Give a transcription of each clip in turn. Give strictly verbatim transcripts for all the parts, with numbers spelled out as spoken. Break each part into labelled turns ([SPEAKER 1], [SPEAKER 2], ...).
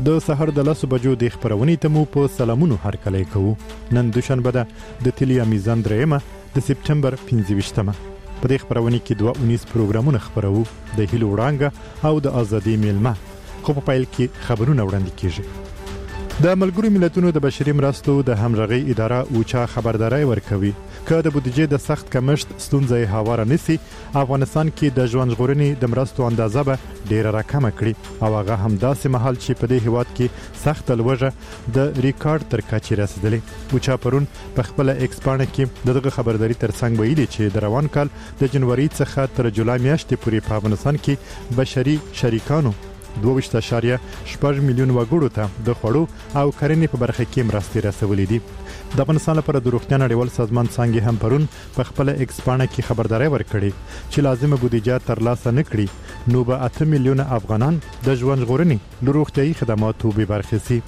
[SPEAKER 1] د سحر د لسو بجو د خبرونې ته مو په سلامونو هرکلی کوو. نن دوشنبه ده د تلیا میزان درېیمه د سپټمبر پنځه ویشتمه. په دې خبرونې کې دوه اونیز پروګرامونه خبرو، د هیلو وړانګه او د ازادي میلمه. خو په پیل کې خبرونه وړاندې کیږي. د ملګرو ملتونو د بشري مرستو د همغږي اداره اوچا خبرداري ورکوي که د بودیجې د سخت کمښت ستونزې هواره نسی، افغانستان کې د ژوند ژغورنې د مرستو اندازه به ډیره راکمه کړي او هغه هم داسې مهال چې په دې هیواد کې سخت لوږه د ریکارډ تر کچې رسیدلې. اوچا پرون په خپل ایکس پاڼه کې دغه خبرداري ترڅنګ ویلي چې د روان کال د جنوري څخه تر جولای میاشتې پورې په افغانستان کې بشري شریکانو دوه ویشت اعشاریه شپږ میلیون وګړو ته د خوړو او کرنې په برخه کې مرستې رسولې دي. د افغانستان لپاره د روغتیا نړیوال سازمان څنګه هم پرون په خپل ایکس پاڼه کې خبرداري ورکړي چې لازمه بودیجه ترلاسه نکړي نو به اته میلیونه افغانان د ژوند ژغورنې له روغتیايي خدماتو بې برخې سي.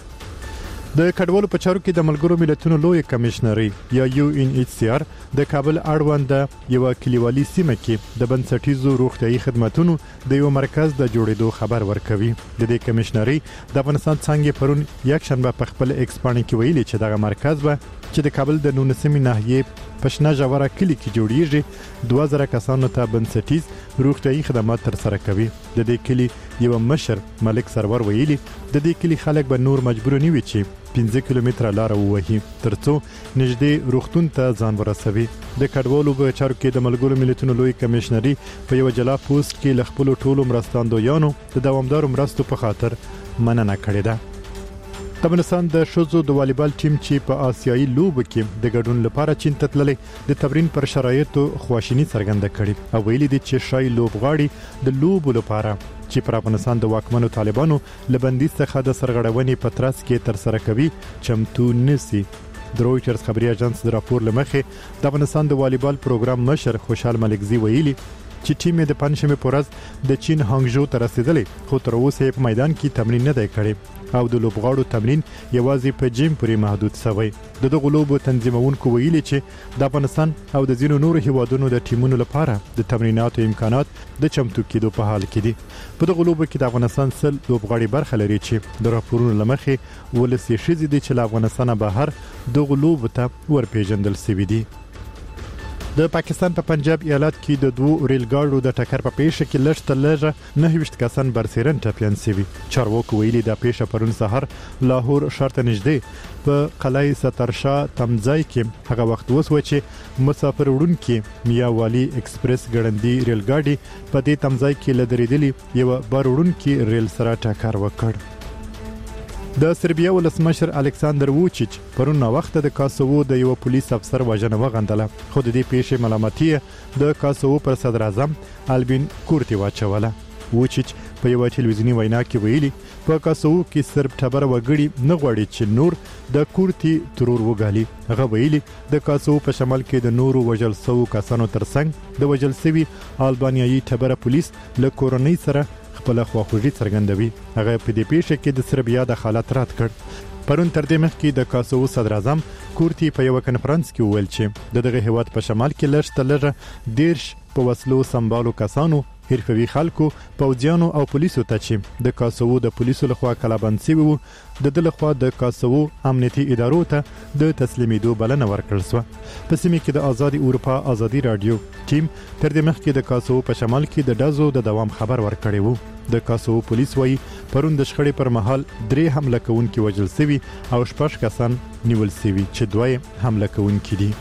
[SPEAKER 1] د کډوالو په چارو کې د ملګرو ملتونو لوی کمشنري یا یو ان ایچ سی آر د کابل اړوند یو کلیوالي سیمه کې د بنسټیزو روغتیايي خدماتو د یو مرکز د جوړېدو خبر ورکوي. د دې کمشنري د افغانستان څنګه پرون یک شنبه په خپل ایکس پاڼه کې ویلي چې دغه مرکز به چې د کابل د نولسمې ناحیې پښنه جواره کلی کې جوړیږي دوه زره کسانو ته بنسټیز روغتیايي خدمات تر سره کوي. د دې کلی یو مشر ملک سرور ویلي د دې کلی خلک به نور مجبور نه وي چې پنځه کیلومتره لار ووهي ترڅو نږدې روغتون ته ځان ورسوي. د کډوالو په چارو کې د ملګرو ملتونو لوی کمشنري په یو جلا پوسټ کې ل خپل ټولو مرستندویانو د دوامدارو مرستو په خاطر مننه کړې ده. د افغانستان د شوزو د والیبال ټیم چې په آسیایي لوبو کې د ګډون لپاره چین ته تللی د تمرین پر شرایطو خواشینی څرګنده کړې او ویلي دي چې شای لوبغاړي د لوبو لپاره چې پر افغانستان د واکمنو طالبانو لبندیز څخه د سرغړونې په ترڅ کې تر سره کوي چمتو نسی. د رويټرز خبري اژانس د راپور لمخې د افغانستان د والیبال پروګرام مشر خوشحال ملکزی ویلي چې ټیم د پنځمه پورز د چین هانګژو ته رسیدلی خو تر اوسه په میدان کې تمرین نه دی کړی او د لوبغاړو تمرین یوازې په جیم پورې محدود شوی. د دغه لوبو تنظیمونکو ویلي چې د افغانستان او د ځینو نورو هیوادونو د ټیمونو لپاره د تمریناتو امکانات د چمتو کېدو په حال کې دي. په دغه لوبو کې د افغانستان سل لوبغاړي برخه لري چې د راپورونو لمخې ولسی شزي دي چې له افغانستان بهر دغه لوبو ته ورپېژندل شوي دي. د پاکستان په پنجاب ایالت کې د دوه ریل ګاډو د ټکر په پیښه کې لږ تر لږه نه ویشت کسان برسېرن ټپیان شوي. چارواکو ویلي د پیښه پرون سحر لاهور ښار ته نږدې په قلعه سترشاه تمځای کې هغه وخت وسو چې مسافر وړونکي میا والی ایکسپریس ګړندی ریل ګاډي په دې تمځای کې لدریدلی یو بار وړونکي ریل سره ټکر وکړ. د سربیا ولسمشر الکساندر ووچیچ پرون وخت د کاسوو د یو پولیس افسر وژنه وغندله خو د دې پیښې ملامتي د کاسوو پر صدر اعظم البین کورتی واچوله. ووچیچ په یو ټلویزیونی وینا کې ویلي په کاسوو کې سرب ټبر وګړي نه غواړي چې نور د کورتی ترور وګالي. هغه ویلي د کاسوو په شمال کې د نورو وژل شوو کسانو ترڅنګ د وژل شوي البانیایي ټبر پولیس له کورنۍ سره خپل خواخوږي څرګندوي. هغه په دې پیښه کې د سربیا د حالت رد کړ. پرون تر دې مخکې د کاسوو صدر اعظم کورتی په یو کنفرانس کې وویل چې دغه هیواد په شمال کې لږ تر لږه دیرش په وسلو سمبالو کسانو حرفوي خلکو پوځیانو او پولیسو ته چې د کاسوو د پولیسو لخوا کلابند شوي وو د دې لخوا د کاسوو امنیتي ادارو ته د تسلیمیدو بلنه ورکړل شوه. په سیمه کې د آزادي اروپا آزادي رادیو ټیم تر دې مخکې د کاسوو په شمال کې د ډزو د دوام خبر ورکړی وو. د کاسوو پولیس وایي پرون د شخړې پر مهال درې حمله کوونکي وژل شوي او شپږ کسان نیول شوي چې دوی حمله کوونکي دي.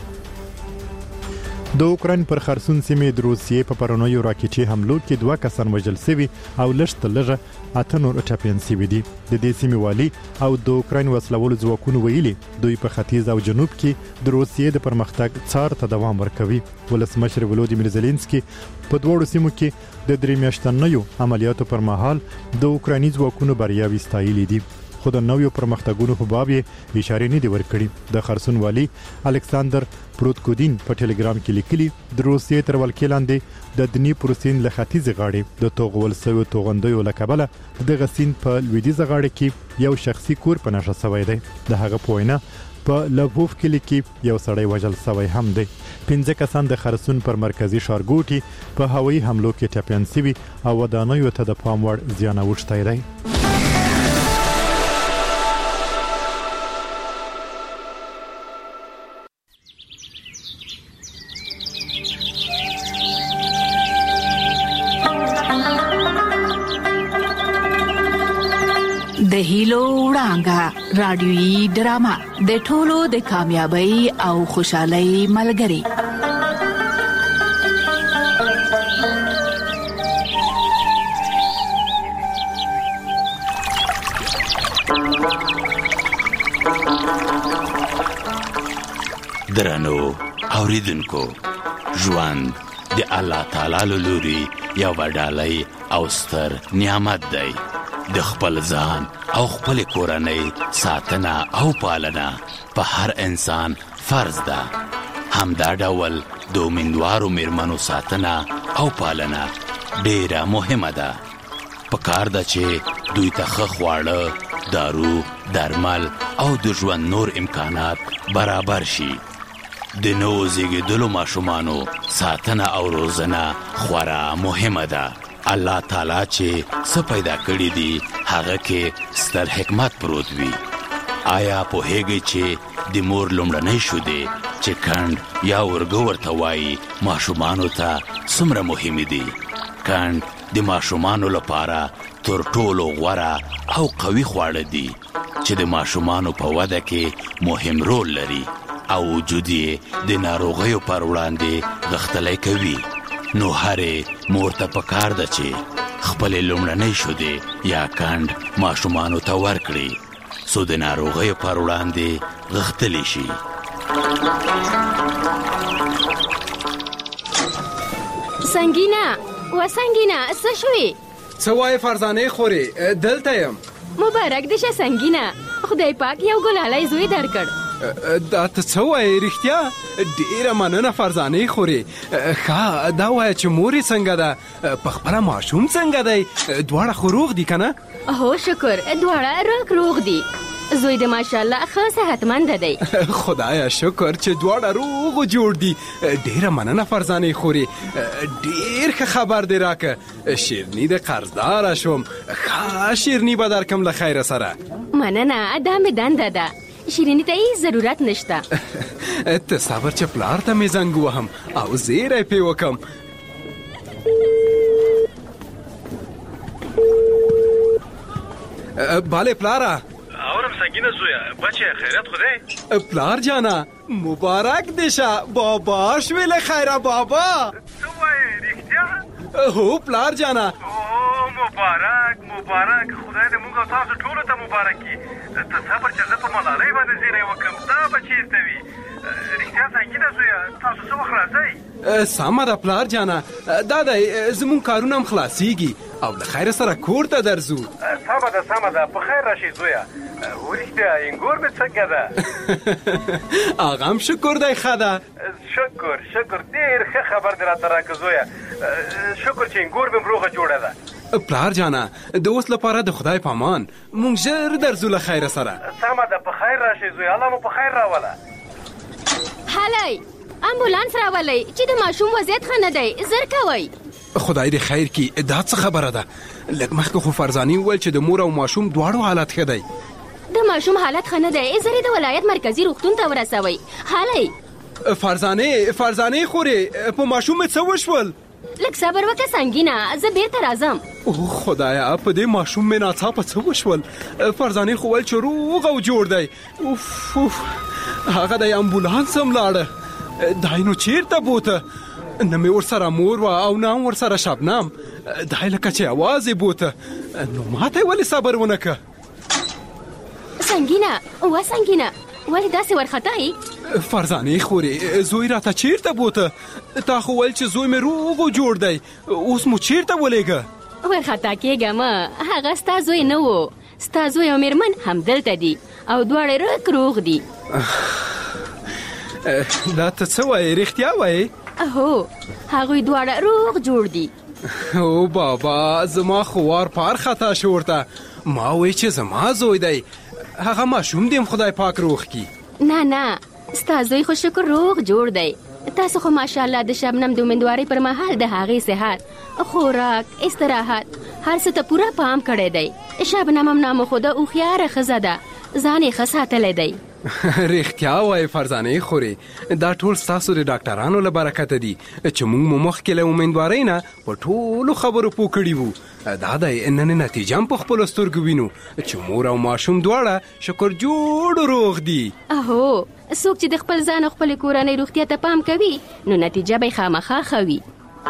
[SPEAKER 1] د اوکراین پر خرسون سیمې د روسیې په پرونیو راکټي حملو کې دوه کسان وژل شوي او لږ تر لږه اته نور ټپیان شوي دي. د دې سیمې والي او د اوکراین وسلوالو ځواکونو ویلي دوی په ختیځ او جنوب کې د روسیې د پرمختګ څار ته دوام ورکوي. ولسمشر ولودیمیر زيلنسکي په دوړو سیمو کې د درې میاشتنیو عملیاتو پر مهال د اوکرایني ځواکونو بریاوي ستایلې دي. خو د نویو پرمختګونو په باب یې اشاره نه دی ورکړي. د خرسون والی الکساندر پروتکودین په ټلګرام کې لیکلي د روسیې تر ولکې لاندې د دنیپر سیند له ختیځ غاړې د توغول سوي توغندیو له کبله د غسین په لویدیځ غاړه کې یو شخصي کور په نشه شوی دی. د هغه په وینا په لووف کلی کې یو سړی وژل شوی هم دی. پنځه کسان د خرسون پر مرکزی ښارګوټي په هوایي حملو کې ټپیان شوي او ودانیو ته د پام وړ زیان اوښتی دی.
[SPEAKER 2] د هیلو وړانګه رادیويي ډرامه د ټولو د کامیابی او خوشحالۍ ملګری.
[SPEAKER 3] درنو اوریدونکو، ژوند د الله تعالی له لوري یو ډالۍ او ستر نعمت دی. د خپل ځان او خپل کورنۍ ساتنه او پالنه په هر انسان فرض ده. همدا ډول د امیندوارو میرمنو ساتنه او پالنه ډیره مهمه ده. پکار ده چې دوی ته ښه خواړه، دارو، درمل او د ژوند نور امکانات برابر شي. د نوو زیږېدلو ماشومانو ساتنه او روزنه خورا مهمه ده. الله تعالی چې څه پیدا کړي دي هغه کې ستر حکمت پروت وي. آیا پوهیږئ چې د مور لومړنۍ شیدې چې کڼ یا ورږه ورته وایي ماشومانو ته څومره مهمې دي؟ کڼ د ماشومانو لپاره تر ټولو غوره او قوي خواړه دي چې د ماشومانو په وده کې مهم رول لري او وجود یې د ناروغیو پر وړاندې غښتلی کوي. نو هرې مور ته پکار ده چې خپلې لومړنۍ شیدې یا کڼ ماشومانو ته ورکړي څو د ناروغیو پر وړاندې غښتلی شي.
[SPEAKER 4] سنگینا و سنگینا څه شوې؟
[SPEAKER 5] څه وایې فرزانې خورې؟ دلته یم.
[SPEAKER 4] مبارک دې شه سنگینا، خدای پاک یو ګلالی زوی درکړ.
[SPEAKER 5] دا ته څه وایې؟ رښتیا ډېره مننه فرزانې خورې. ښه دا وایه چې مورې څنګه ده؟ په خپله ماشوم څنګه دی؟ دواړه خو روغ دي که نه؟
[SPEAKER 4] هو شکر، دواړه روغ روغ دي. زوی د ماشاءالله ښه صحتمنده دی.
[SPEAKER 5] خدایا شکر چې دواړه روغ و جوړ دي. ډېره مننه فرزانې خورې، ډېر ښه خبر دی راکه. شیرني د قرضداره شوم. ښه شیرني به درکم له خیره سره.
[SPEAKER 4] مننه، دا مې دنده ده. شیرینی ته هیڅ ضرورت نشته.
[SPEAKER 5] ته صبر چې پلار ته مې زنګ وهم او زیری پې وکم. بله پلاره.
[SPEAKER 6] اورم سنگینه زویا، بچه خیرت خوده؟
[SPEAKER 5] پلار جانا مبارک دیشه، بابا شویل خیره بابا.
[SPEAKER 6] تو وای رښتیا؟
[SPEAKER 5] هو پلار جانا.
[SPEAKER 6] او مبارک مبارک، خدای دې موږ تاسو ټولو ته مبارک کړي. ته صبر چې زه په ملالۍ باندې زیری وکړم، دا به چېرته وي؟ رښتیا سنګینه زویا، تاسو څه وخت راځئ؟
[SPEAKER 5] سمه ده پلار جانا، دا دی زموږ کارونه هم خلاصیږي او له خیره سره کور ته درځو.
[SPEAKER 6] سمه ده سمه ده، په خیر راشئ زویا. ورښتیا انګور مې څنګه ده؟
[SPEAKER 5] هغه هم شکر دی ښه ده.
[SPEAKER 6] شکر شکر، ډېر ښه خبر دې راته راکړه زویا. شکر چې انګور مې روغه جوړه ده.
[SPEAKER 5] پلار جانا د اوس لپاره د خدای په امان مونږ ژر درځو له خیره سره.
[SPEAKER 6] سمه ده، په خیر راشئ زویا، الله مو په خیر راوله.
[SPEAKER 4] هلی امبولانس راولئ چې د ماشوم وضعیت ښه نه دی، زر کوئ.
[SPEAKER 5] خدای دې خیر کړي. دا څه خبره ده؟ لږ مخکې خو فرزانې وویل چې د مور او ماشوم دواړو حالت ښه دی.
[SPEAKER 4] د ماشوم حالت ښه نه دی، زر یې د ولایت مرکزي روغتون ته ورسوئ. هلی
[SPEAKER 5] فرزانې فرزانې خورې، په ماشوم مې څه وشول؟
[SPEAKER 4] لږ صبر وکړه سنگینه، زه بیرته راځم.
[SPEAKER 5] او خدایا، په دې ماشوم مې ناڅاپه څه وشول؟ فرزانې خو ویل چې روغ او جوړ دی. اوف اوف، هغه د امبولانس هم لاړه. دای نو چیرته بوته؟ نه مې ورسره مور وه او نه هم ورسره شبنم. دای لکه چې اواز یې بوته. نو ماته یې ولې صبر ونه که؟
[SPEAKER 4] سنگینه و سنگینه، ولې داسې ورخطایي؟
[SPEAKER 5] فرزانې خورې، زوی راته چیرته بوته؟ تا خو ویل چې زوی مې روغ و جوړ دی، اوس مو چیرته ولېږه؟
[SPEAKER 4] ورخطا کېږه مه، هغه ستا زوی نه و. ستا زوی او مېرمن همدلته دي او دواړه روغ روغ دي.
[SPEAKER 5] دا ته څه وایې؟ رښتیا وایې؟
[SPEAKER 4] هو، هغوی دواړه روغ جوړ دي.
[SPEAKER 5] او بابا، زما خو وار پار خطا شو ورته. ما وی چې زما زوی دی، هغه ماشوم دې هم خدای پاک روغ کړي.
[SPEAKER 4] نه نه، ستا زوی خو شکر روغ جوړ دی. تاسو خو ماشاءالله د شبنم د امیندوارۍ پر مهال د هغې صحت، خوراک، استراحت هر څه ته پوره پام کړی دی. شبنم هم نامخوده هوښیاره ښځه ده، ځان یې ښه ساتلی دی.
[SPEAKER 5] رښتیا وای فرزانه خوري، دا ټول ستاسو د ډاکټرانو له برکته دي چې موږ مو مخکې له امیندوارۍ نه په ټولو خبرو پوه کړي وو. دا د نن نتیجه هم په خپلو سترګو وینو چې مور او ماشوم دواړه شکر جوړ روغ دي.
[SPEAKER 4] اهو څوک چې د خپل ځان او خپل کورنۍ روغتیا ته پام کوي نو نتیجه به خامخا ښه وي.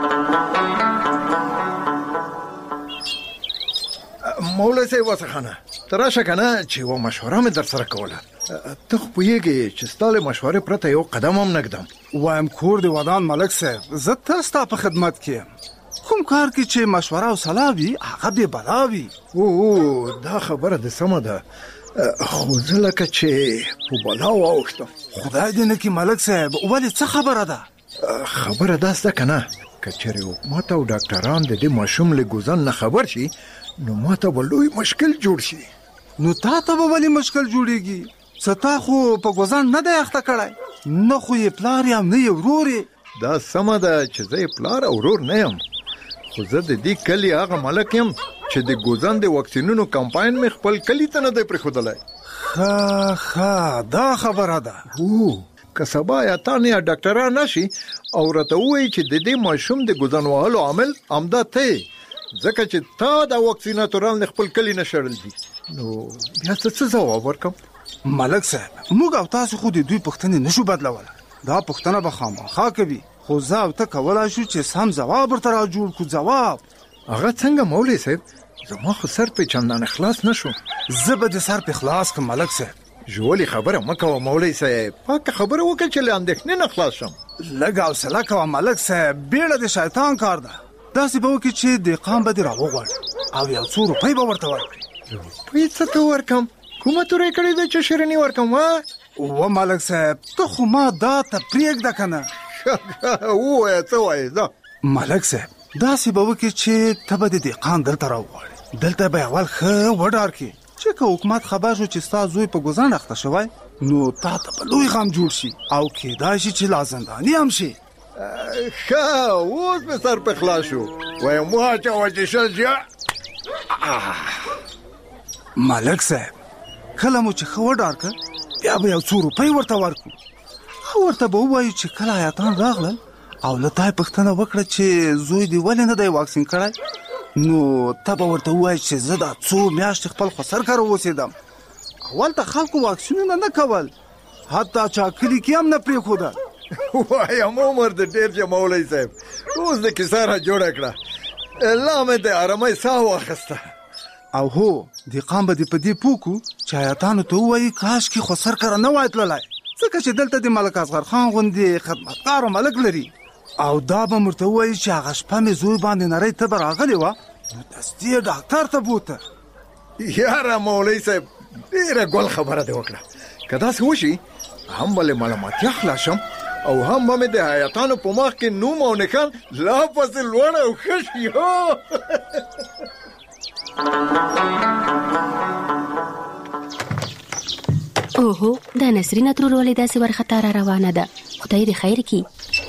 [SPEAKER 7] مولا صاحب واسخانه تراشه کنه چې و مشوره مې در سره کوله. ته خو پوهیږې چې ستا له مشورې پرته یو قدم هم نه ږدم.
[SPEAKER 8] وایم کور د ودان ملک صاحب، زه ته ستا په خدمت کې یم. کوم کار کې چې مشوره او صلاح وي هغه بې بلا وي.
[SPEAKER 7] او دا خبره د سمه ده، خو زه لکه چې په بلا واوښتم.
[SPEAKER 8] خدای دې نه کړي ملک صاحب. ولې څه خبره ده؟
[SPEAKER 7] خبره داسته کنه که چېرې حکومت او ډاکټران د دې ماشوم له ګوزن نه خبر شي نو ماته به لوی مشکل جوړ شي.
[SPEAKER 8] نو تا ته به ولې مشکل جوړیږي؟ څه تا خو په ګوزن نه دی اخته کړی، نه خو یې پلار یم نه یې ورور یې.
[SPEAKER 7] دا سمه ده چې زه یې پلار او ورور نه یم، خو زه د دې کلي هغه ملک یم چې د ګوزن د واکسینونو کمپاین مې خپل کلي ته نه دی پرېښودلی.
[SPEAKER 8] ښه ښه دا خبره ده.
[SPEAKER 7] هو که سبا یا تا نه یا ډاکټران راشي او راته ووایي چې د دې ماشوم د ګوزن وهلو عامل همدا ته ځکه چې تا دا واکسیناتوران خپل کلی نه شړل دي، نو بیا څه ځواب ورکم؟
[SPEAKER 8] ملک صاحب موږ او تاسو خو د دوی پوښتنې نشو بدلولی، دا پوښتنه به خامخا کوي، خو زه او ته کولی شو چې سم ځواب ورته را جوړ کړو. ځواب
[SPEAKER 7] هغه څنګه مولوي صاحب؟ زما خو سر په چندانه خلاص نشو.
[SPEAKER 8] زه به د سر په خلاص کړم ملک صاحب.
[SPEAKER 7] ژولې خبره مه کوه مولوي صاحب، پاکه خبره وکړه چې له اندېښنې نه خلاص شم.
[SPEAKER 8] لږ حوصله کوه ملک صاحب، بیړه د شیطان کار ده. داسې به وکړي چې دهقان به دې راوغواړي او یو څو روپۍ به ورته ورکړي.
[SPEAKER 7] روپۍ څه ته ورکم؟ کومه تورې کړې ده چې شیریني ورکم؟ وا
[SPEAKER 8] و ملک صاحب ته خو ما دا ته پرېږده که نه.
[SPEAKER 7] ووایه څه وایې؟ ده
[SPEAKER 8] ملک صاحب داسې به وکړي چې ته به د دهقان دلته راوغواړي، دلته به اول ښه وډار کړي چې که حکومت خبر شو چې ستا زوی په ګوزن اخته شوی نو تا ته به لوی غم جوړ شي او کېدای شي چې لا زنداني هم شي.
[SPEAKER 7] ښه اوس مې سر په خلاص شو. وایم واچوه چې شل شي.
[SPEAKER 8] ملک صاحب کله مو چې ښه وډار کړ بیا به یو څو روپۍ ورته ورکړو او ورته به ووایو چې کله حیاتان راغلل او له تا یې پوښتنه وکړه چې زوی دې ولې نه دی واکسین کړی، نو ته به ورته ووایې چې زه دا څو میاشتې خپل خسر کره اوسېدم. اول ته خلکو واکسینونه نه کول، حتی چا کلي کې هم نه پرېښودل.
[SPEAKER 7] وایم عمر د ډېر شه مولوي صاحب، اوس د کیسه را جوړه کړه، لا مې د ارامۍ ساه واخیسته.
[SPEAKER 8] او هو دهقان به دې په دې پوه کړو چې حیاتانو ته ووایي کاشکې خسر کره نه وای تللی، ځکه چې دلته د ملک اصغر خان غوندې خدمتګاره ملک لري. او دا به ورته ووایي چې هغه شپه مې زوی باندې نرۍ تبه راغلې وه نو دستي یې ډاکټر ته بوته.
[SPEAKER 7] یاره مولوي صاحب ډېره ګل خبره دې وکړه، که داسې وشي هم به له ملامتیا خلاص شم او هم به مې د حیاتانو په مخ کې نوم او نښان لا پسې لوړ او ښه شي.
[SPEAKER 4] اوهو دا نسرینه ترور ولې داسې ورخطا را روانه ده؟ خدای دې خیر کړي.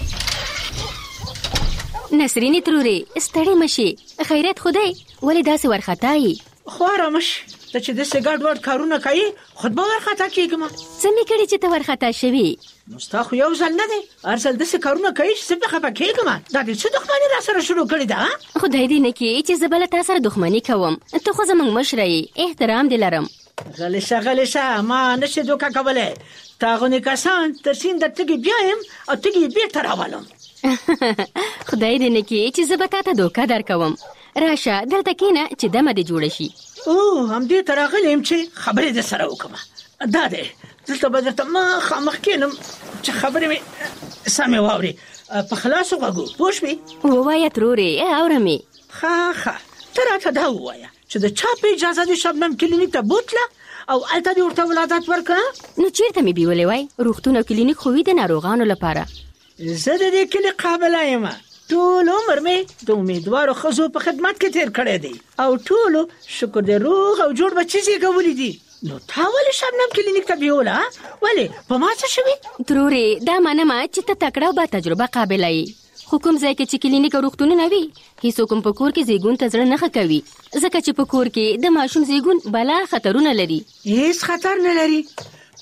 [SPEAKER 4] نسرینې ترورې ستړې مه شي، خیرت خدای ولې داسې ورخطا یې؟
[SPEAKER 9] خو ارامه شي، ته چې داسې ګډ وډ کارونه کوي خود به ورخطا کېږم.
[SPEAKER 4] څه مې کړي چې ته ورخطا شوې؟
[SPEAKER 9] نو ستا خو یو ځل نه دی، هر ځل داسې کارونه کوي چې زه پرې خفه کېږم. دا دې څه دښمني را سره شروع کړې ده؟
[SPEAKER 4] خدای دې نه کړي چې زه به له تا سره دښمني کوم، ته خو زموږ مشره یې، احترام دې لرم.
[SPEAKER 9] غلی شه غلی شه، ما نشي دوکه کولی. تا غونې کسان تر سیند تږي بیایم او تږي یې بېرته راولم.
[SPEAKER 4] خدای دې نه کړي چې زه به تا ته دوکه درکوم. راشه دلته کښېنه چې دمه دې جوړه شي.
[SPEAKER 9] او همدې ته راغلی یم چې خبرې در سره وکړم. دا دی دلته به درته مخامخ کښېنم چې خبرې مې سمې واورې په خلاصو غوږو، پوه شوې؟
[SPEAKER 4] ووایه ترورې اورم یې.
[SPEAKER 9] ښه ښه ته راته دا ووایه چې د چا په اجازه دې شبنم کلینیک ته بوتله او هلته دې ورته ولادت ورکړه؟
[SPEAKER 4] نو چېرته مې بیولې وای؟ روغتون او کلینیک خو وي د ناروغانو لپاره.
[SPEAKER 9] زه د دې کلي قابله یم، ټول عمر مې د امیدوارو ښځو په خدمت کې تیر کړی دی او ټولو شکر دې روغ او جوړ بچي زېږولي دي. نو تا ولې شبنم کلینیک ته بیوله؟ ولې په ما څه شوي؟
[SPEAKER 4] ترورې دا منمه چې ته تکړه او با تجربه قابله یې، خو کوم ځای کې چې کلینیک او روغتونونه وي هیڅوک هم په کور کې زیږون ته زړه نه ښه کوي، ځکه چې په کور کې د ماشوم زیږون بلا خطرونه لري.
[SPEAKER 9] هیڅ خطر نه لري.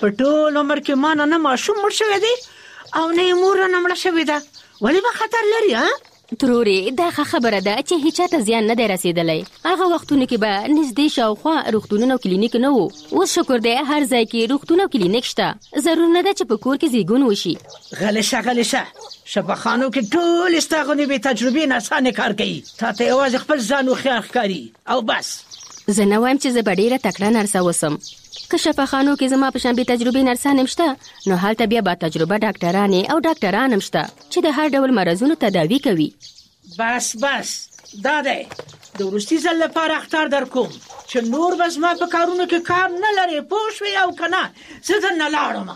[SPEAKER 9] په ټول عمر کې ما نه ماشوم مړ شوی دی او نه یې مور نه مړه شوې ده. ولې به خطر لري ها؟
[SPEAKER 4] ترورې دا خبره ده چې هیچا ته زیان نه دی رسېدلی. هغه وختونو کې به نږدې شاوخوا روغتونونه او کلینیک نه وو. اوس شکر دی هر ځای کې روغتون او کلینیک شته. ضرور نه ده چې په کور کې زیږون وشي.
[SPEAKER 9] غلی شه غلی شه. شفاخانو کې ټول ستا غوندې بې تجربې ناسانې کار کوي. تا ته یوازې خپل ځان هوښیار ښکاري او بس.
[SPEAKER 4] زه نه وایم چې زه به ډېره تکړه نرسه اوسم. که شفاخانو کې زما په شان بې تجربې نرسان هم شته نو هلته بیا با تجربه ډاکټرانې او ډاکټران هم شته چې د هر ډول مرضونو تداوي کوي.
[SPEAKER 9] بس بس دا دی د وروستي ځل لپاره اخطار در کوم چې نور به زما په کارونو کې کار نه لرې پوه شوې او که نه زه درنه لاړم.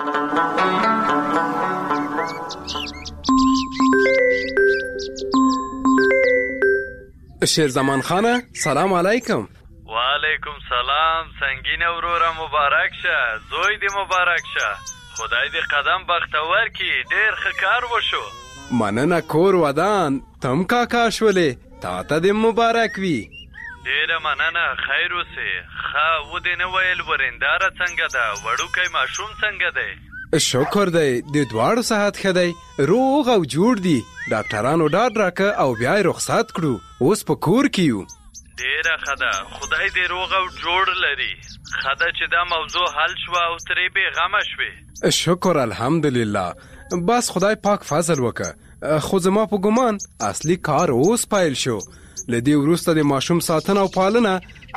[SPEAKER 5] شیرزمان خانه سلام علیکم.
[SPEAKER 10] وعلیکم سلام. سنگینه وروره مبارک شه. زوی دی مبارک شه. خدای دی قدم بختور کی. ډیر ښه کار وشو.
[SPEAKER 5] مننه کور ودان. تم کاکا شولې تا ته دی مبارک وي.
[SPEAKER 10] ډیره مننه. خیر اوسې. ښه ودې نه ویل ورنداره څنګه ده؟ وړوکی ماشوم څنګه دی؟
[SPEAKER 5] شکر دی د دواړو صحت ښه دی. روغ او جوړ دي. ډاکټرانو ډاډ راکه او بیا یې رخصت کړو. اوس په کور کې یو.
[SPEAKER 10] ډیره ښه ده. خدای دې روغ او جوړ لري. ښه ده چې دا موضوع حل شوه او ترې بېغمه شوې.
[SPEAKER 5] شکر الحمدلله. بس خدای پاک فضل وکړه. خو زما په ګمان اصلي کار اوس پیل شو. له دې وروسته د ماشوم ساتنه او پالنه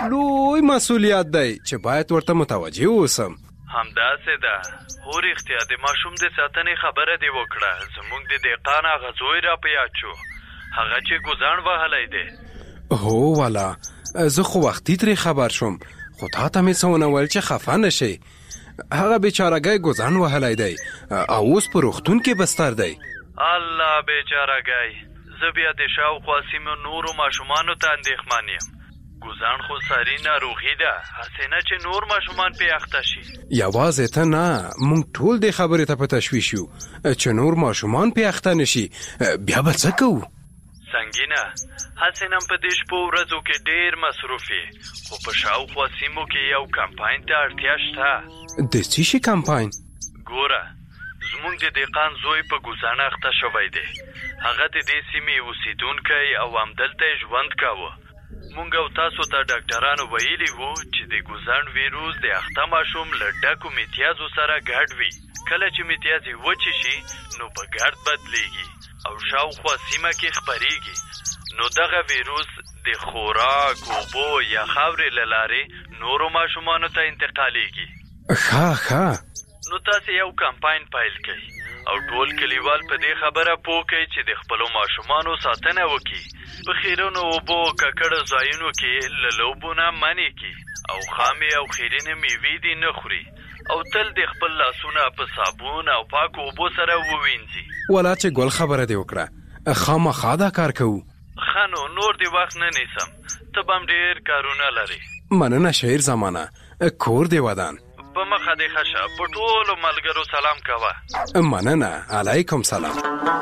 [SPEAKER 5] لوی مسؤلیت دی چې باید ورته متوجه اوسم.
[SPEAKER 10] همداسې ده. هو رښتیا د ماشوم د ساتنې خبره دې وکړه. زموږ د دهقان هغه زوی را په یاد شو. هغه چې ګوزاڼ وهلی دی.
[SPEAKER 5] هو والا زه خو وختي ترې خبر شوم خو تا ته مې څه ونه ویل چې خفه نه شې. هغه بیچارهګی ګوزاڼ وهلی دی او اوس په روغتون کې بستر دی.
[SPEAKER 10] الله بیچارهګی. زه بیا د شاوخوا سیمو نورو ماشومانو ته اندېښمن یم. ګوزاڼ خو ساري ناروغي ده. هسې نه چې نور ماشومان پې اخته شي.
[SPEAKER 5] یوازې ته نه موږ ټول دې خبرې ته په تشویش یو چې نور ماشومان پې اخته نه شي. بیا به څه کوو؟
[SPEAKER 10] سنگینه هسې نن په دې شپو ورځو کې ډېر مصروف یې خو په شاوخوا سیمو کې یو کمپاین ته اړتیا شته.
[SPEAKER 5] د څه شي کمپاین؟
[SPEAKER 10] ګوره زموږ د دهقان زوی په ګوزاڼه اخته شوی دی. هغه د دې سیمې اوسېدونکی او همدلته یې ژوند کاوه. مونږ او تاسو ته ډاکټرانو ویلي وو چې د ګوزاڼ ویروس د اخته ماشوم له ډکو میتیازو سره ګډ وي. کله چې میتیاز یې وچې شي نو په ګرد بدلیږي او شاوخوا سیمه کې خپریږي. نو دغه ویروس د خوراک، اوبو یا خاورې له لارې نورو ماشومانو ته انتقالیږي.
[SPEAKER 5] ښه ښه.
[SPEAKER 10] نو تاسې یو کمپاین پیل کړئ او ټول کلیوال په دې خبره پوه کړئ چې د خپلو ماشومانو ساتنه وکړي. په خیرونو اوبو ککړو ځایونو کې له لوبو نه منع کړي او خامې او خیرینې میوې دې نه خوري او تل د خپل لاسونه په صابون او پاکو اوبو سره ووینځي.
[SPEAKER 5] ولا چې ګل خبره دې وکړه. خامخا دا کار کوو.
[SPEAKER 10] ښه نو نور دې وخت نه نیسم. ته به هم ډېر کارونه لرې.
[SPEAKER 5] مننه شعر زمانه. کور دې ودان.
[SPEAKER 10] په مخه دې ښه شه. په ټولو ملګرو سلام کوه.
[SPEAKER 5] مننه. علیکم سلام.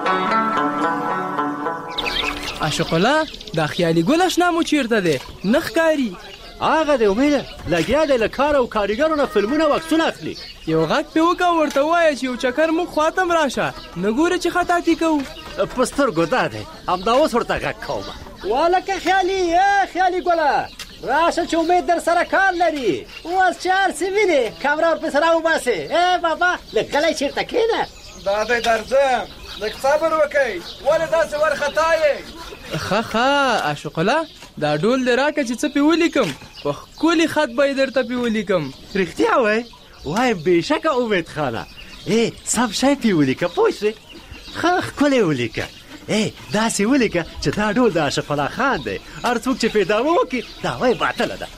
[SPEAKER 11] عاشق الله دا خیالي ګل اشنا مو چیرته دی؟ نه ښکاري.
[SPEAKER 12] هغه دی امیده لګیا دی له کار او کاریګرو نه فلمونه او عکسونه اخلي.
[SPEAKER 11] یو غږ پې وکړه ورته ووایه چې یو چکر موږ خواته م راشه. نه ګورې چې خطاطي کوو.
[SPEAKER 12] په سترګو دا دی همدا اوس ورته غږ کومه. والکه خیالي ای خیالي ګله راشه چې امید در سره کار لري. اوس چې هر څه وینې کمره ورپسې راوباسې. ای بابا لږ غلی چېرته کښېنه.
[SPEAKER 13] دا دی درځم. لږ صبر وکئ. ولې داسې وارخطا یې؟
[SPEAKER 11] ښه ښه عاشق الله دا ډول دې راکړه چې څه پې ولیکم. په ښکلي خط به یې درته پې ولیکم.
[SPEAKER 12] رښتیا وایې؟ وایې بېشکه امید خانه. ای سم شی پې ولیکه پوه شوې. ښه ښکلی ولیکه. ای داسې ولیکه چې دا ډول د اشرف الله خان دی. هر څوک چې پې دعوه وکړي دعوه یې باطله ده.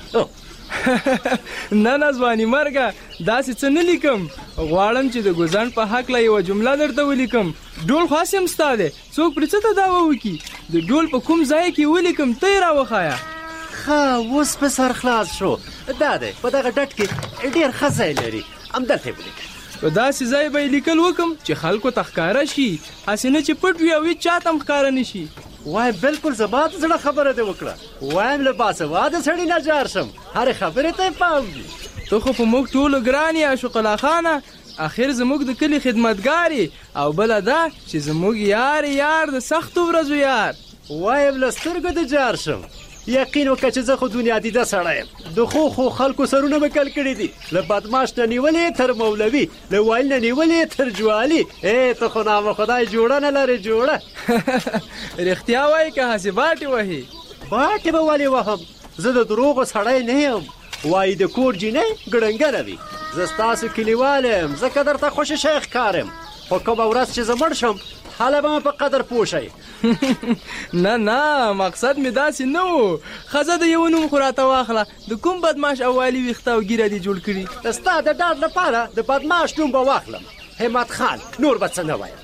[SPEAKER 11] نه نه ځواني مرګه داسې څه نه لیکم. غواړم چې د ګوزاڼ په هکله یوه جمله درته ولیکم. ډول خاص یم ستا دی. څوک پرې څه ته دعوه وکړي د ډول په کوم ځای کې ولیکم ته یې راوښایه.
[SPEAKER 12] ښه اوس په سر خلاص شو. دا دی په دغه ډټ کې ډېر ښه ځای لري. همدلته یې ولیکه.
[SPEAKER 11] په داسې ځای به یې لیکل وکم چې خلکو ته ښکاره شي. هسې نه چې پټ وي او هېڅ چا ته هم ښکاره نه شي.
[SPEAKER 12] وایم بالکل زما د زړه خبره دې وکړه. وایم له باسواده سړي نه جار شم. هرې خبرې ته یې پام وي.
[SPEAKER 11] ته خو په موږ ټولو ګران یې عاشق الله خانه. اخر زموږ د کلي خدمتګار او بله دا چې زموږ یار یار د سختو ورځو یار.
[SPEAKER 12] وایم له سترګو د جار شم. یقین وکړه چې زه خو دنیا دیده سړی یم. د خو خو خلکو سرونه مې کل کړي دي، له بدماش نه نیولې تر مولوي، له وایل نه نیولې تر جوالي. ای ته خو نامه خدای جوړه نه لرې جوړه.
[SPEAKER 11] رښتیا وایي که هسې باټې وهي؟
[SPEAKER 12] باټې به ولې وهم؟ زه د دروغو سړی نه یم. وایي د کور جینۍ ګړنګره وي. زه ستاسو کلیوال یم، ځکه درته خوشې شی ښکارم. خو کومه ورځ چې زه مړ شم هله به مې په قدر پوه شئ.
[SPEAKER 11] نه نه، مقصد مې داسې نه و. ښځه د یو نوم خو راته واخله. د کوم بدماش او والي ویښته او ږیره دې جوړ کړي؟
[SPEAKER 12] ستا د ډاډ لپاره د بدماش نوم به واخلم، همت خان. نور به څه نه وایم.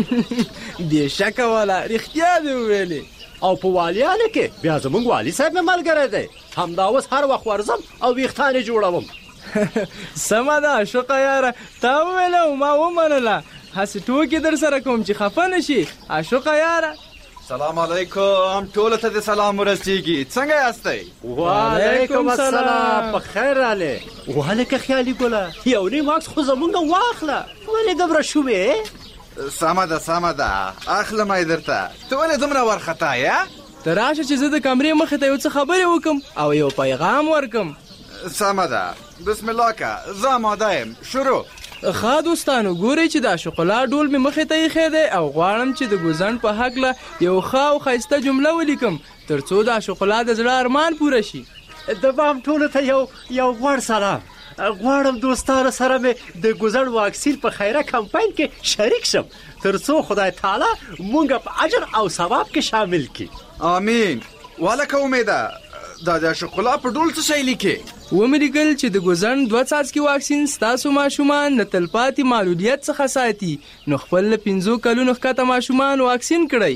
[SPEAKER 11] بې شکه والا، رښتیا دې وویلې.
[SPEAKER 12] او په والیانو کې بیا زموږ والي صاحب مې ملګری دی. همدا اوس هر وخت ورځم او ویښتان یې جوړوم.
[SPEAKER 11] سمه ده عاشقه یاره، تا وویله او ما ومنله. هسې ټوکې در سره کوم چې خفه نه شي عاشقه یاره.
[SPEAKER 13] سلام علیکم، ټولو ته د سلام ورسیږي. څنګه یاستئ؟
[SPEAKER 12] وعلیکم السلام، په خیر راغلې. وهلکه خیالي ګله، یو نیم عکس خو زمونږ واخله. ولې دومره شومې؟
[SPEAKER 13] سمه ده سمه ده، اخلم یې درته. ته ولې دومره وارخطا یې؟
[SPEAKER 11] ته راشه چې زه د کمرې مخې ته یو څه خبرې وکم او یو پیغام ورکم.
[SPEAKER 13] سمه ده، بسم الله که، زه آماده یم. شروع.
[SPEAKER 11] ښه دوستانو، ګورئ چې د شوکولا ډول مې مخې ته ایښی دی او غواړم چې د ګوزڼ په هکله یو ښه او ښایسته جمله ولیکم تر څو د شوکولا د زړه ارمان پوره شي.
[SPEAKER 12] د بام ټولو ته یو یو غوړ سلام. غواړم دوستانو سره مې د ګوزڼ واکسین په خیره کمپاین کې شریک شم تر څو خدای تعالی مونږ په اجر او ثواب کې شامل کړي.
[SPEAKER 13] آمین. والکه امیده، دا د شوکولا په ډول څه شی لیکي؟
[SPEAKER 11] ومې لیکل چې د ګوزڼ دوه څاڅکي واکسین ستاسو ماشومان د تلپاتې معلولیت څخه ساتي، نو خپل له پنځو کلونو ښکته ماشومان واکسین کړئ.